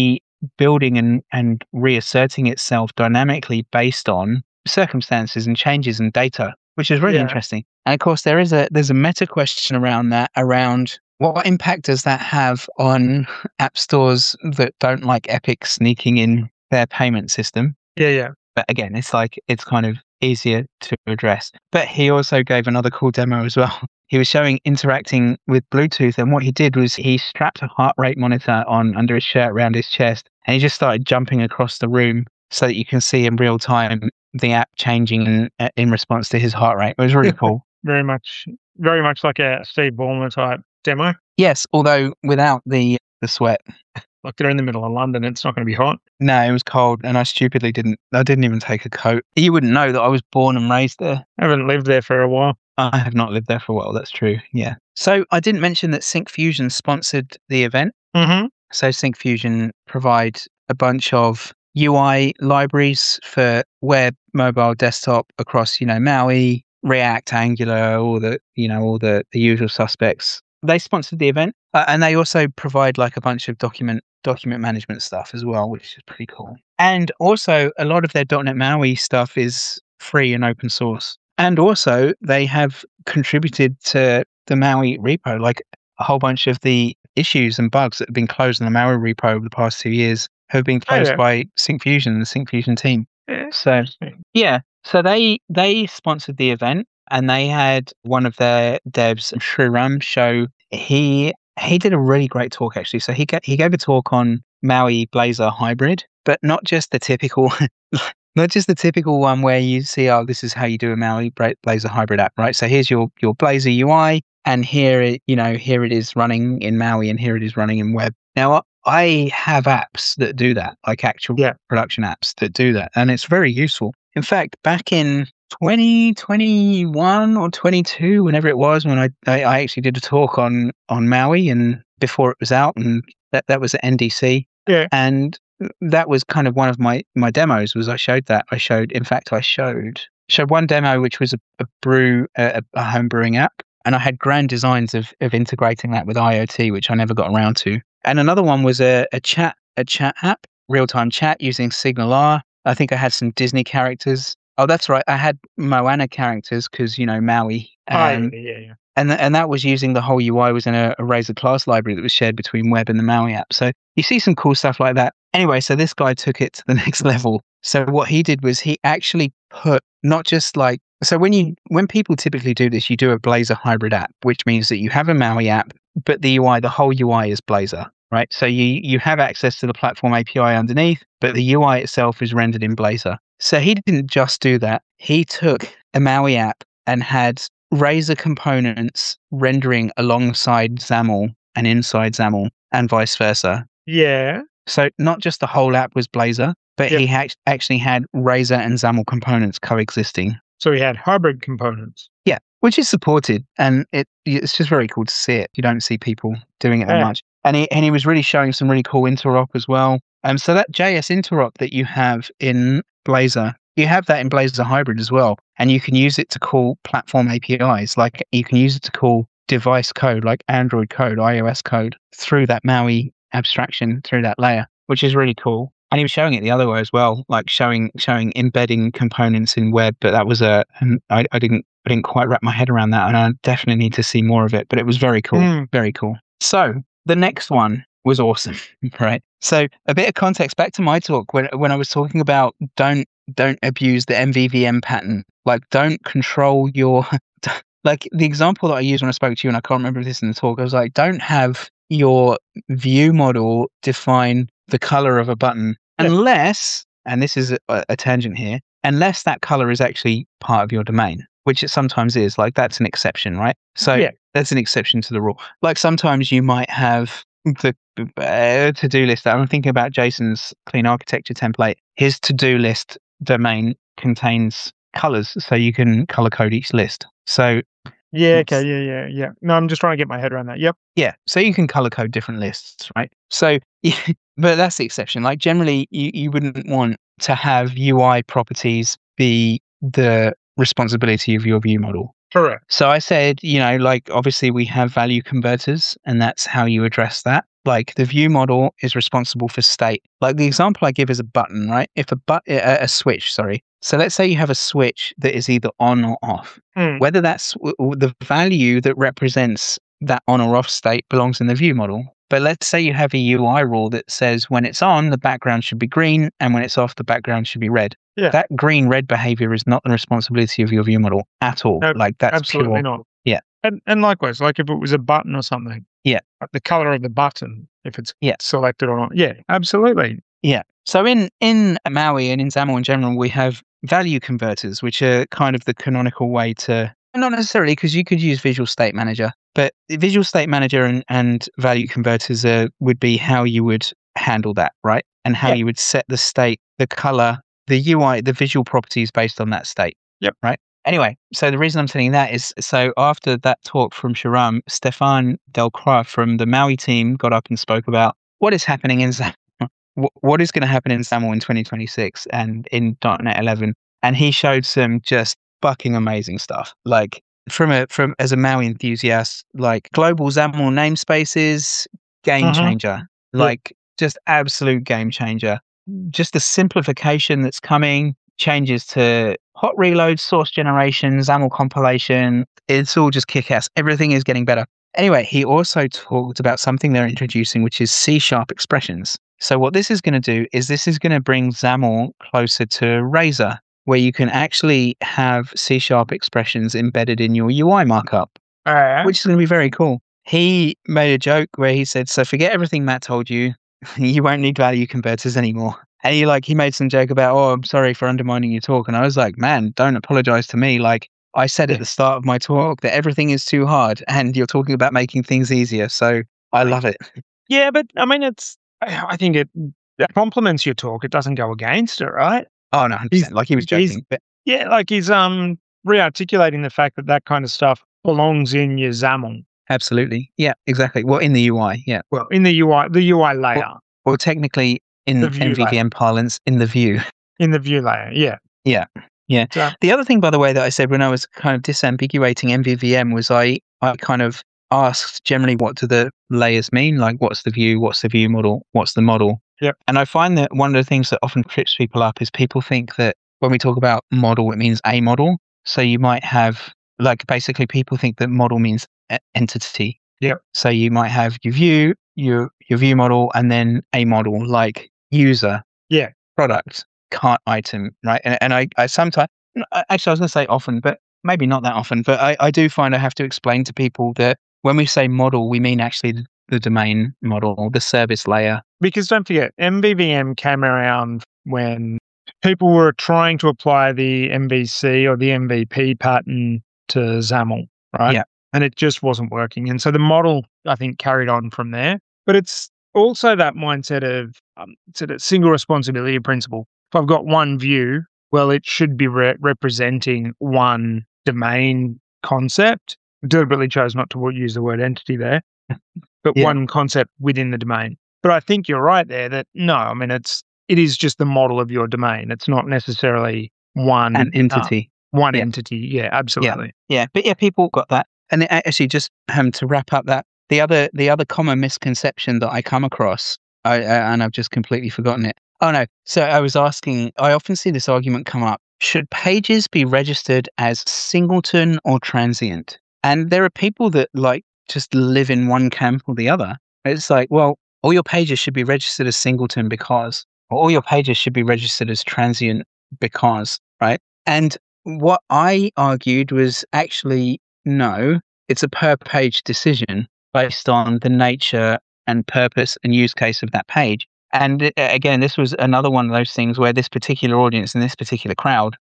rebuilding and reasserting itself dynamically based on circumstances and changes in data, which is really interesting. And of course, there's a meta question around that, around what impact does that have on app stores that don't like Epic sneaking in their payment system? Yeah. But again, it's kind of easier to address. But he also gave another cool demo as well. He was showing interacting with Bluetooth, and what he did was he strapped a heart rate monitor on under his shirt around his chest, and he just started jumping across the room so that you can see in real time the app changing in response to his heart rate. It was really cool. Very much like a Steve Ballmer type demo. Yes, although without the sweat. Like, they're in the middle of London, it's not going to be hot. No, it was cold, and I stupidly didn't even take a coat. You wouldn't know that I was born and raised there. I haven't lived there for a while. I have not lived there for a while, that's true, yeah. So I didn't mention that Syncfusion sponsored the event. Mm-hmm. So Syncfusion provide a bunch of UI libraries for web, mobile, desktop across, Maui, React, Angular, all the usual suspects. They sponsored the event, and they also provide like a bunch of document management stuff as well, which is pretty cool. And also, a lot of their .NET Maui stuff is free and open source. And also, they have contributed to the Maui repo, like a whole bunch of the issues and bugs that have been closed in the Maui repo over the past 2 years have been closed by Syncfusion and the Syncfusion team. So they sponsored the event. And they had one of their devs, Sriram, show. He did a really great talk, actually. So he gave a talk on Maui Blazor hybrid, but not just the typical one where you see, this is how you do a Maui Blazor hybrid app, right? So here's your Blazor UI, and here it is running in Maui, and here it is running in web. Now I have apps that do that, like actual production apps that do that, and it's very useful. In fact, back in 2021 or 22, whenever it was, when I actually did a talk on Maui, and before it was out, and that was at NDC. Yeah. And that was kind of one of my demos. Was I showed one demo, which was a home brewing app, and I had grand designs of integrating that with IoT, which I never got around to. And another one was a chat app, real-time chat using Signal R. I think I had some Disney characters. Oh, that's right. I had Moana characters because, Maui. Yeah. And that was using the whole UI was in a Razor class library that was shared between Web and the Maui app. So you see some cool stuff like that. Anyway, so this guy took it to the next level. So what he did was he actually put not just like, so when people typically do this, you do a Blazor hybrid app, which means that you have a Maui app, but the whole UI is Blazor, right? So you have access to the platform API underneath, but the UI itself is rendered in Blazor. So he didn't just do that. He took a Maui app and had Razor components rendering alongside XAML and inside XAML and vice versa. Yeah. So not just the whole app was Blazor, but he actually had Razor and XAML components coexisting. So he had hybrid components. Yeah, which is supported, and it's just very cool to see it. You don't see people doing it that much. And he was really showing some really cool interop as well. So that JS interop that you have in Blazor, you have that in Blazor Hybrid as well, and you can use it to call platform APIs. Like you can use it to call device code, like Android code, iOS code, through that Maui abstraction, through that layer, which is really cool. And he was showing it the other way as well, like showing embedding components in web. But that was I didn't quite wrap my head around that, and I definitely need to see more of it. But it was very cool, very cool. So the next one was awesome, right? So a bit of context back to my talk when I was talking about don't abuse the MVVM pattern, like don't control your like the example that I used when I spoke to you, and I can't remember this in the talk. I was like, don't have your view model define the color of a button unless, and this is a tangent here, unless that color is actually part of your domain, which it sometimes is. Like that's an exception, right? So that's an exception to the rule. Like sometimes you might have the to-do list. I'm thinking about Jason's clean architecture template. His to-do list domain contains colors, so you can color code each list. So yeah. No, I'm just trying to get my head around that. Yep. Yeah. So you can color code different lists, right? So, but that's the exception. Like generally, you wouldn't want to have UI properties be the responsibility of your view model. Correct. So I said, like obviously we have value converters, and that's how you address that. Like the view model is responsible for state. Like the example I give is a button, right? If a switch, sorry. So let's say you have a switch that is either on or off. Whether that's the value that represents that on or off state belongs in the view model. But let's say you have a UI rule that says when it's on, the background should be green, and when it's off, the background should be red. Yeah. That green-red behavior is not the responsibility of your view model at all. No, like that's absolutely pure. not. Yeah. And likewise, like if it was a button or something. Yeah. Like the color of the button, if it's selected or not. Yeah, absolutely. Yeah. So in Maui and in XAML in general, we have value converters, which are kind of the canonical way to, not necessarily because you could use Visual State Manager, but Visual State Manager and value converters would be how you would handle that, right? And how you would set the state, the color, the UI, the visual properties based on that state. Yep. Right. Anyway, so the reason I'm saying that is, so after that talk from Sharam, Stefan Delcroix from the Maui team got up and spoke about what is happening in XAML, what is going to happen in XAML in 2026 and in .NET 11. And he showed some just fucking amazing stuff. Like from as a Maui enthusiast, like global XAML namespaces, game changer, like just absolute game changer. Just the simplification that's coming, changes to hot reload, source generation, XAML compilation. It's all just kick-ass. Everything is getting better. Anyway, he also talked about something they're introducing, which is C# expressions. So what this is going to do is this is going to bring XAML closer to Razor, where you can actually have C# expressions embedded in your UI markup, which is going to be very cool. He made a joke where he said, so forget everything Matt told you. You won't need value converters anymore. And he made some joke about, oh, I'm sorry for undermining your talk. And I was like, man, don't apologize to me. Like I said at the start of my talk that everything is too hard and you're talking about making things easier. So I love it. Yeah, but I mean, I think it complements your talk. It doesn't go against it, right? Oh, no, 100%. Like he was joking. Yeah, like he's re-articulating the fact that kind of stuff belongs in your XAML. Absolutely. Yeah, exactly. Well, in the UI, yeah. Well, in the UI layer. Or technically in The view MVVM layer. parlance, in the view. In the view layer, yeah. Yeah. Yeah. So, The other thing, by the way, that I said when I was kind of disambiguating MVVM was I kind of asked generally what do the layers mean? Like what's the view model, what's the model? Yep. And I find that one of the things that often trips people up is people think that when we talk about model, it means a model. So you might have, like basically people think that model means entity. Yep. So you might have your view, your view model, and then a model like user, product, cart item, right? And I sometimes, actually I was going to say often, but maybe not that often, but I do find I have to explain to people that when we say model, we mean actually the domain model, the service layer. Because don't forget, MVVM came around when people were trying to apply the MVC or the MVP pattern to XAML, right? Yeah. And it just wasn't working. And so the model, I think, carried on from there. But it's also that mindset of sort of single responsibility principle. If I've got one view, well, it should be representing one domain concept. Deliberately chose not to use the word entity there, but one concept within the domain. But I think you're right there that no, I mean, it is just the model of your domain. It's not necessarily one entity. Entity. Yeah, absolutely. Yeah. But yeah, people got that. And actually, just to wrap up that, the other common misconception that I come across, and I've just completely forgotten it. Oh no! So I was asking. I often see this argument come up: should pages be registered as singleton or transient? And there are people that like just live in one camp or the other. It's like, well, all your pages should be registered as singleton because, or all your pages should be registered as transient because, right? And what I argued was actually no, it's a per page decision based on the nature and purpose and use case of that page. And again, this was another one of those things where this particular audience and this particular crowd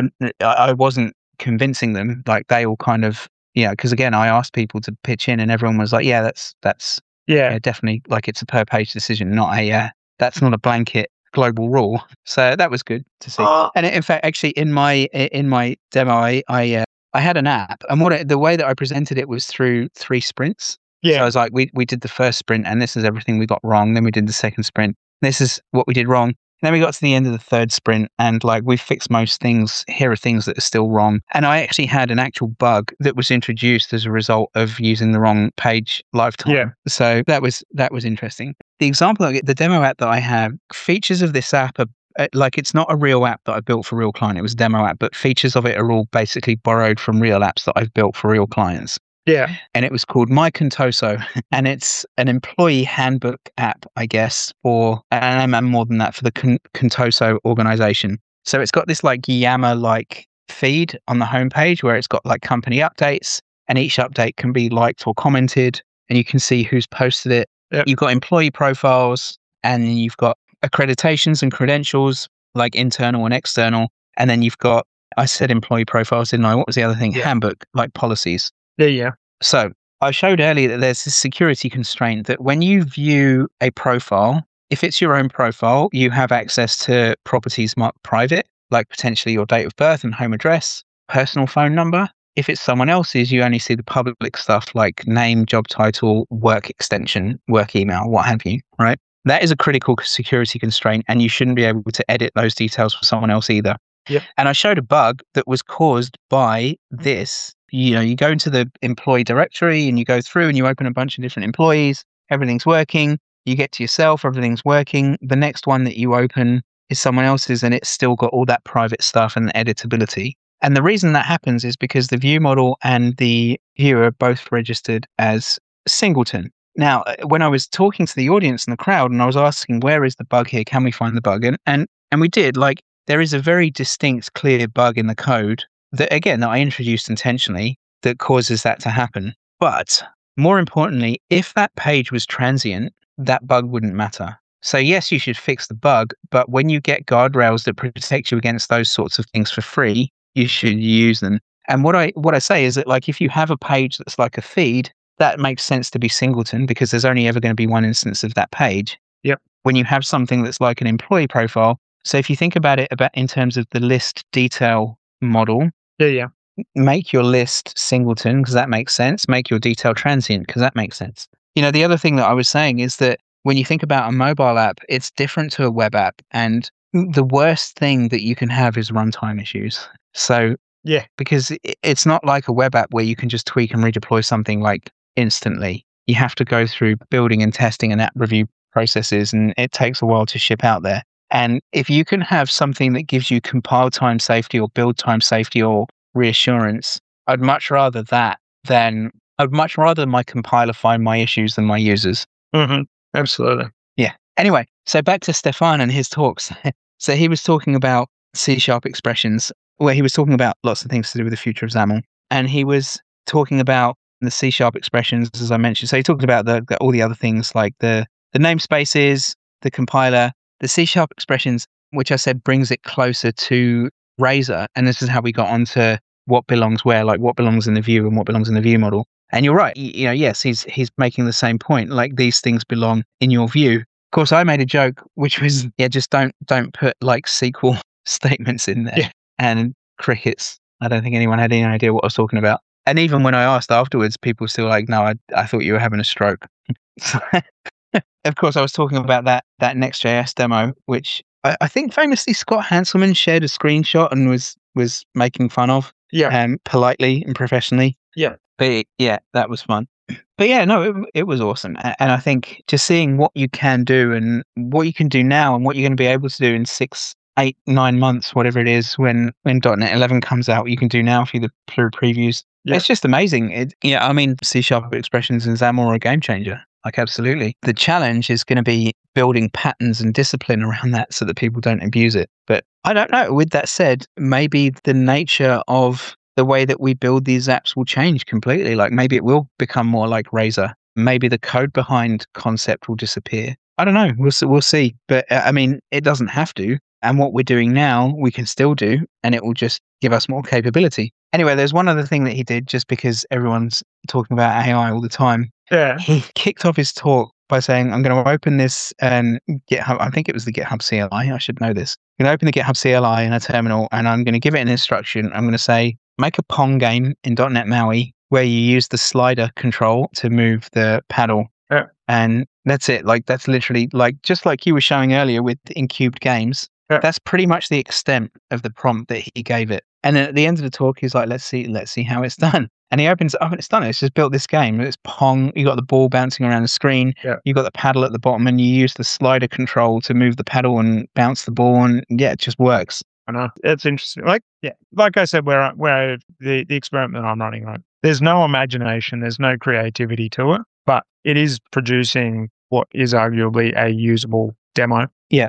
I wasn't convincing them. Like they all kind of, because again, I asked people to pitch in and everyone was like, yeah, that's definitely like it's a per page decision, not that's not a blanket global rule. So that was good to see. And in fact, actually in my demo, I had an app, and the way that I presented it was through 3 sprints. Yeah. So I was like, we did the first sprint and this is everything we got wrong. Then we did the second sprint. This is what we did wrong. And then we got to the end of the third sprint and like we fixed most things. Here are things that are still wrong. And I actually had an actual bug that was introduced as a result of using the wrong page lifetime. Yeah. So that was interesting. The example, the demo app that I have, features of this app are like it's not a real app that I built for real client. It was a demo app, but features of it are all basically borrowed from real apps that I've built for real clients. Yeah. And it was called My Contoso. And it's an employee handbook app, I guess, and more than that, for the Contoso organization. So it's got this like Yammer-like feed on the homepage where it's got like company updates, and each update can be liked or commented, and you can see who's posted it. Yep. You've got employee profiles, and then you've got accreditations and credentials, like internal and external. And then you've got, I said employee profiles, didn't I? What was the other thing? Yeah. Handbook, like policies. Yeah. So I showed earlier that there's this security constraint that when you view a profile, if it's your own profile, you have access to properties marked private, like potentially your date of birth and home address, personal phone number. If it's someone else's, you only see the public stuff like name, job title, work extension, work email, what have you, right? That is a critical security constraint, and you shouldn't be able to edit those details for someone else either. Yep. And I showed a bug that was caused by this. You go into the employee directory and you go through and you open a bunch of different employees. Everything's working. You get to yourself, everything's working. The next one that you open is someone else's and it's still got all that private stuff and the editability. And the reason that happens is because the view model and the viewer are both registered as singleton. Now, when I was talking to the audience and the crowd and I was asking, where is the bug here? Can we find the bug? And we did. Like, there is a very distinct, clear bug in the code that I introduced intentionally that causes that to happen. But more importantly, if that page was transient, that bug wouldn't matter. So yes, you should fix the bug, but when you get guardrails that protect you against those sorts of things for free, you should use them. And what I say is that like if you have a page that's like a feed, that makes sense to be singleton because there's only ever going to be one instance of that page. Yep. When you have something that's like an employee profile, so if you think about it in terms of the list detail model. Yeah. Make your list singleton because that makes sense. Make your detail transient because that makes sense. The other thing that I was saying is that when you think about a mobile app, it's different to a web app. And the worst thing that you can have is runtime issues. So, yeah, because it's not like a web app where you can just tweak and redeploy something like instantly. You have to go through building and testing and app review processes, and it takes a while to ship out there. And if you can have something that gives you compile time safety or build time safety or reassurance, I'd much rather my compiler find my issues than my users. Mm-hmm. Absolutely. Yeah. Anyway, so back to Stefan and his talks. So he was talking about C# expressions, where he was talking about lots of things to do with the future of XAML. And he was talking about the C# expressions, as I mentioned. So he talked about all the other things like the namespaces, the compiler, the C# expressions, which I said brings it closer to Razor. And this is how we got onto what belongs where, like what belongs in the view and what belongs in the view model. And you're right. Yes, he's making the same point. Like these things belong in your view. Of course, I made a joke, which was, just don't put like SQL statements in there and crickets. I don't think anyone had any idea what I was talking about. And even when I asked afterwards, people were still like, no, I thought you were having a stroke. So, of course, I was talking about that Next.js demo, which I think famously Scott Hanselman shared a screenshot and was making fun of. Yeah. Politely and professionally. Yeah. But that was fun. But it was awesome. And I think just seeing what you can do and what you can do now and what you're going to be able to do in 6, 8, 9 months, whatever it is, when .NET 11 comes out, you can do now through the previews. Yeah. It's just amazing. C# expressions in XAML are a game changer. Like, absolutely. The challenge is going to be building patterns and discipline around that so that people don't abuse it. But I don't know. With that said, maybe the nature of the way that we build these apps will change completely. Like maybe it will become more like Razor. Maybe the code behind Concept will disappear. I don't know. We'll see. But it doesn't have to. And what we're doing now, we can still do, and it will just give us more capability. Anyway, there's one other thing that he did, just because everyone's talking about AI all the time. Yeah. He kicked off his talk by saying, I'm going to open this GitHub. I think it was the GitHub CLI. I should know this. I'm going to open the GitHub CLI in a terminal, and I'm going to give it an instruction. I'm going to say, make a Pong game in .NET MAUI where you use the slider control to move the paddle. Yeah. And that's it. Like, that's literally just like you were showing earlier with Incubed Games. Yeah. That's pretty much the extent of the prompt that he gave it. And then at the end of the talk, he's like, let's see how it's done. And he opens it up and it's done. It's just built this game. It's Pong. You got the ball bouncing around the screen. Yeah. You got the paddle at the bottom, and you use the slider control to move the paddle and bounce the ball. And it just works. I know. It's interesting. Like I said, where the experiment that I'm running, right? There's no imagination. There's no creativity to it, but it is producing what is arguably a usable demo. Yeah.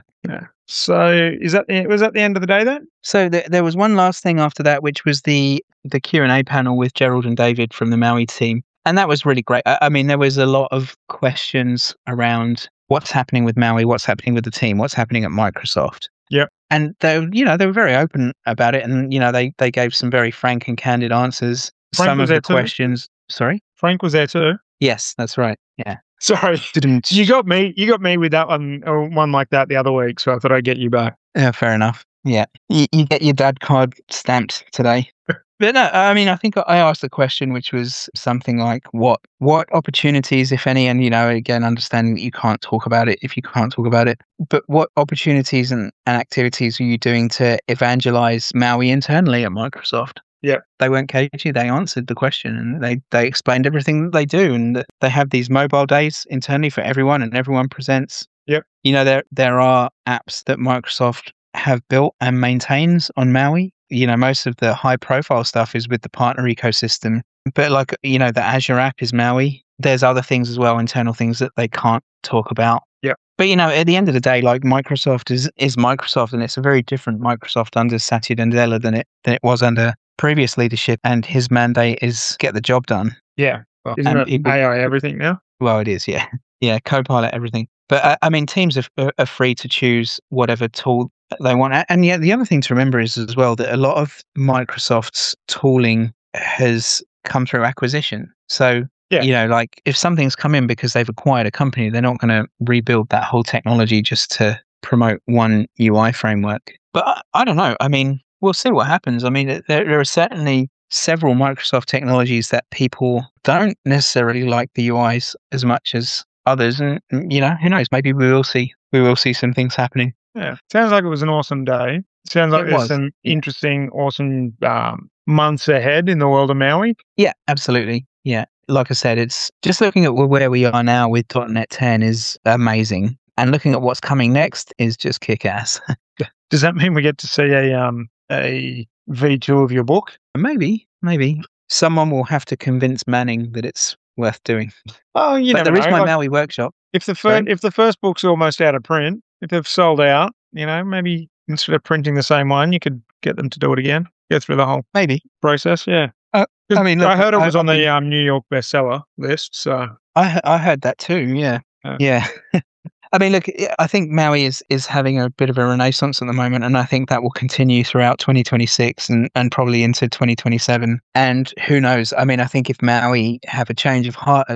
So was that the end of the day then? So there was one last thing after that, which was the Q&A panel with Gerald and David from the MAUI team. And that was really great. I mean, there was a lot of questions around what's happening with MAUI, what's happening with the team, what's happening at Microsoft. Yep. And they were very open about it. And, they gave some very frank and candid answers. Frank some was of the there questions. Too? Sorry? Frank was there too. Yes, that's right. Yeah. Sorry, you got me with that one like that the other week, so I thought I'd get you back. Yeah, fair enough. Yeah, you get your dad card stamped today. But no, I mean, I think I asked the question, which was something like, what opportunities, if any, and again, understanding that you can't talk about it if you can't talk about it, but what opportunities and activities are you doing to evangelize MAUI internally at Microsoft? Yeah, they weren't cagey. They answered the question, and they explained everything that they do, and that they have these mobile days internally for everyone, and everyone presents. Yep. There are apps that Microsoft have built and maintains on MAUI. Most of the high profile stuff is with the partner ecosystem, but the Azure app is MAUI. There's other things as well, internal things that they can't talk about. Yeah. But at the end of the day, Microsoft is Microsoft, and it's a very different Microsoft under Satya Nadella than it was under previous leadership, and his mandate is get the job done. Yeah. Well, isn't it AI everything now? Well, it is, yeah. Yeah, Copilot everything. But teams are free to choose whatever tool they want. And the other thing to remember is as well that a lot of Microsoft's tooling has come through acquisition. So, if something's come in because they've acquired a company, they're not going to rebuild that whole technology just to promote one UI framework. But I don't know. I mean, we'll see what happens. I mean, there are certainly several Microsoft technologies that people don't necessarily like the UIs as much as others. And, who knows? Maybe we will see some things happening. Yeah. Sounds like it was an awesome day. Sounds like there's some interesting, awesome months ahead in the world of Maui. Yeah, absolutely. Yeah. Like I said, it's just looking at where we are now with .NET 10 is amazing. And looking at what's coming next is just kick-ass. Does that mean we get to see a V2 of your book? Maybe. Someone will have to convince Manning that it's worth doing. Oh, there is my Maui workshop. If the first book's almost out of print, if they've sold out, maybe instead of printing the same one, you could get them to do it again. Go through the whole process. Yeah. I heard it was on the New York bestseller list. So I heard that too. Yeah. Yeah. I mean, look, I think Maui is having a bit of a renaissance at the moment, and I think that will continue throughout 2026 and probably into 2027. And who knows? I mean, I think if Manning have a change of heart,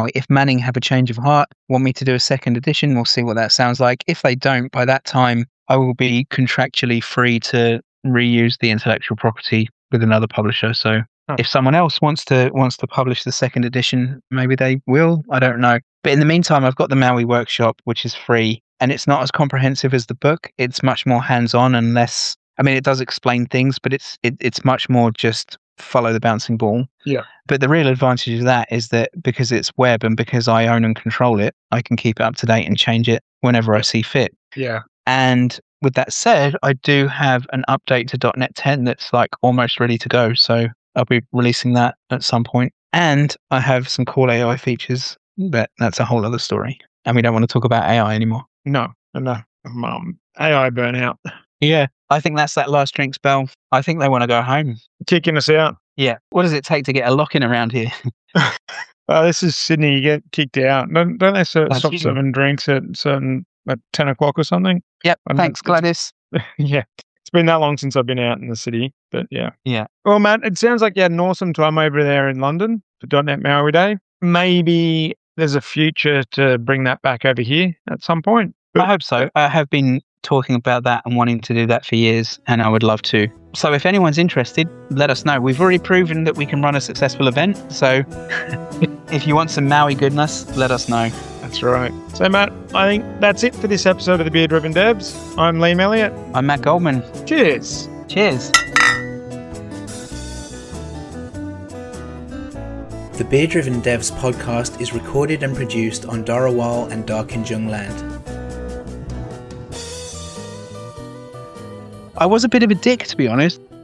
want me to do a second edition, we'll see what that sounds like. If they don't, by that time, I will be contractually free to reuse the intellectual property with another publisher. So if someone else wants to publish the second edition, maybe they will. I don't know. But in the meantime, I've got the Maui workshop, which is free, and it's not as comprehensive as the book. It's much more hands-on and less. I mean, it does explain things, but it's much more just follow the bouncing ball. Yeah. But the real advantage of that is that because it's web and because I own and control it, I can keep it up to date and change it whenever I see fit. Yeah. And with that said, I do have an update to .NET 10 that's like almost ready to go. So I'll be releasing that at some point. And I have some cool AI features, but that's a whole other story. And we don't want to talk about AI anymore. No. AI burnout. Yeah. I think that's that last drinks bell. I think they want to go home. Kicking us out. Yeah. What does it take to get a lock-in around here? This is Sydney. You get kicked out. Don't they stop serving drinks at 10 o'clock or something? Yep. Thanks, Gladys. Yeah. It's been that long since I've been out in the city, but yeah. Yeah. Well, Matt, it sounds like you had an awesome time over there in London for .NET Maui Day. Maybe there's a future to bring that back over here at some point. I hope so. I have been talking about that and wanting to do that for years, and I would love to. So if anyone's interested, let us know. We've already proven that we can run a successful event, so if you want some Maui goodness, let us know. That's right. So, Matt, I think that's it for this episode of the Beer Driven Devs. I'm Liam Elliott. I'm Matt Goldman. Cheers. Cheers. The Beer Driven Devs podcast is recorded and produced on Dharawal and Darkinjung land. I was a bit of a dick, to be honest.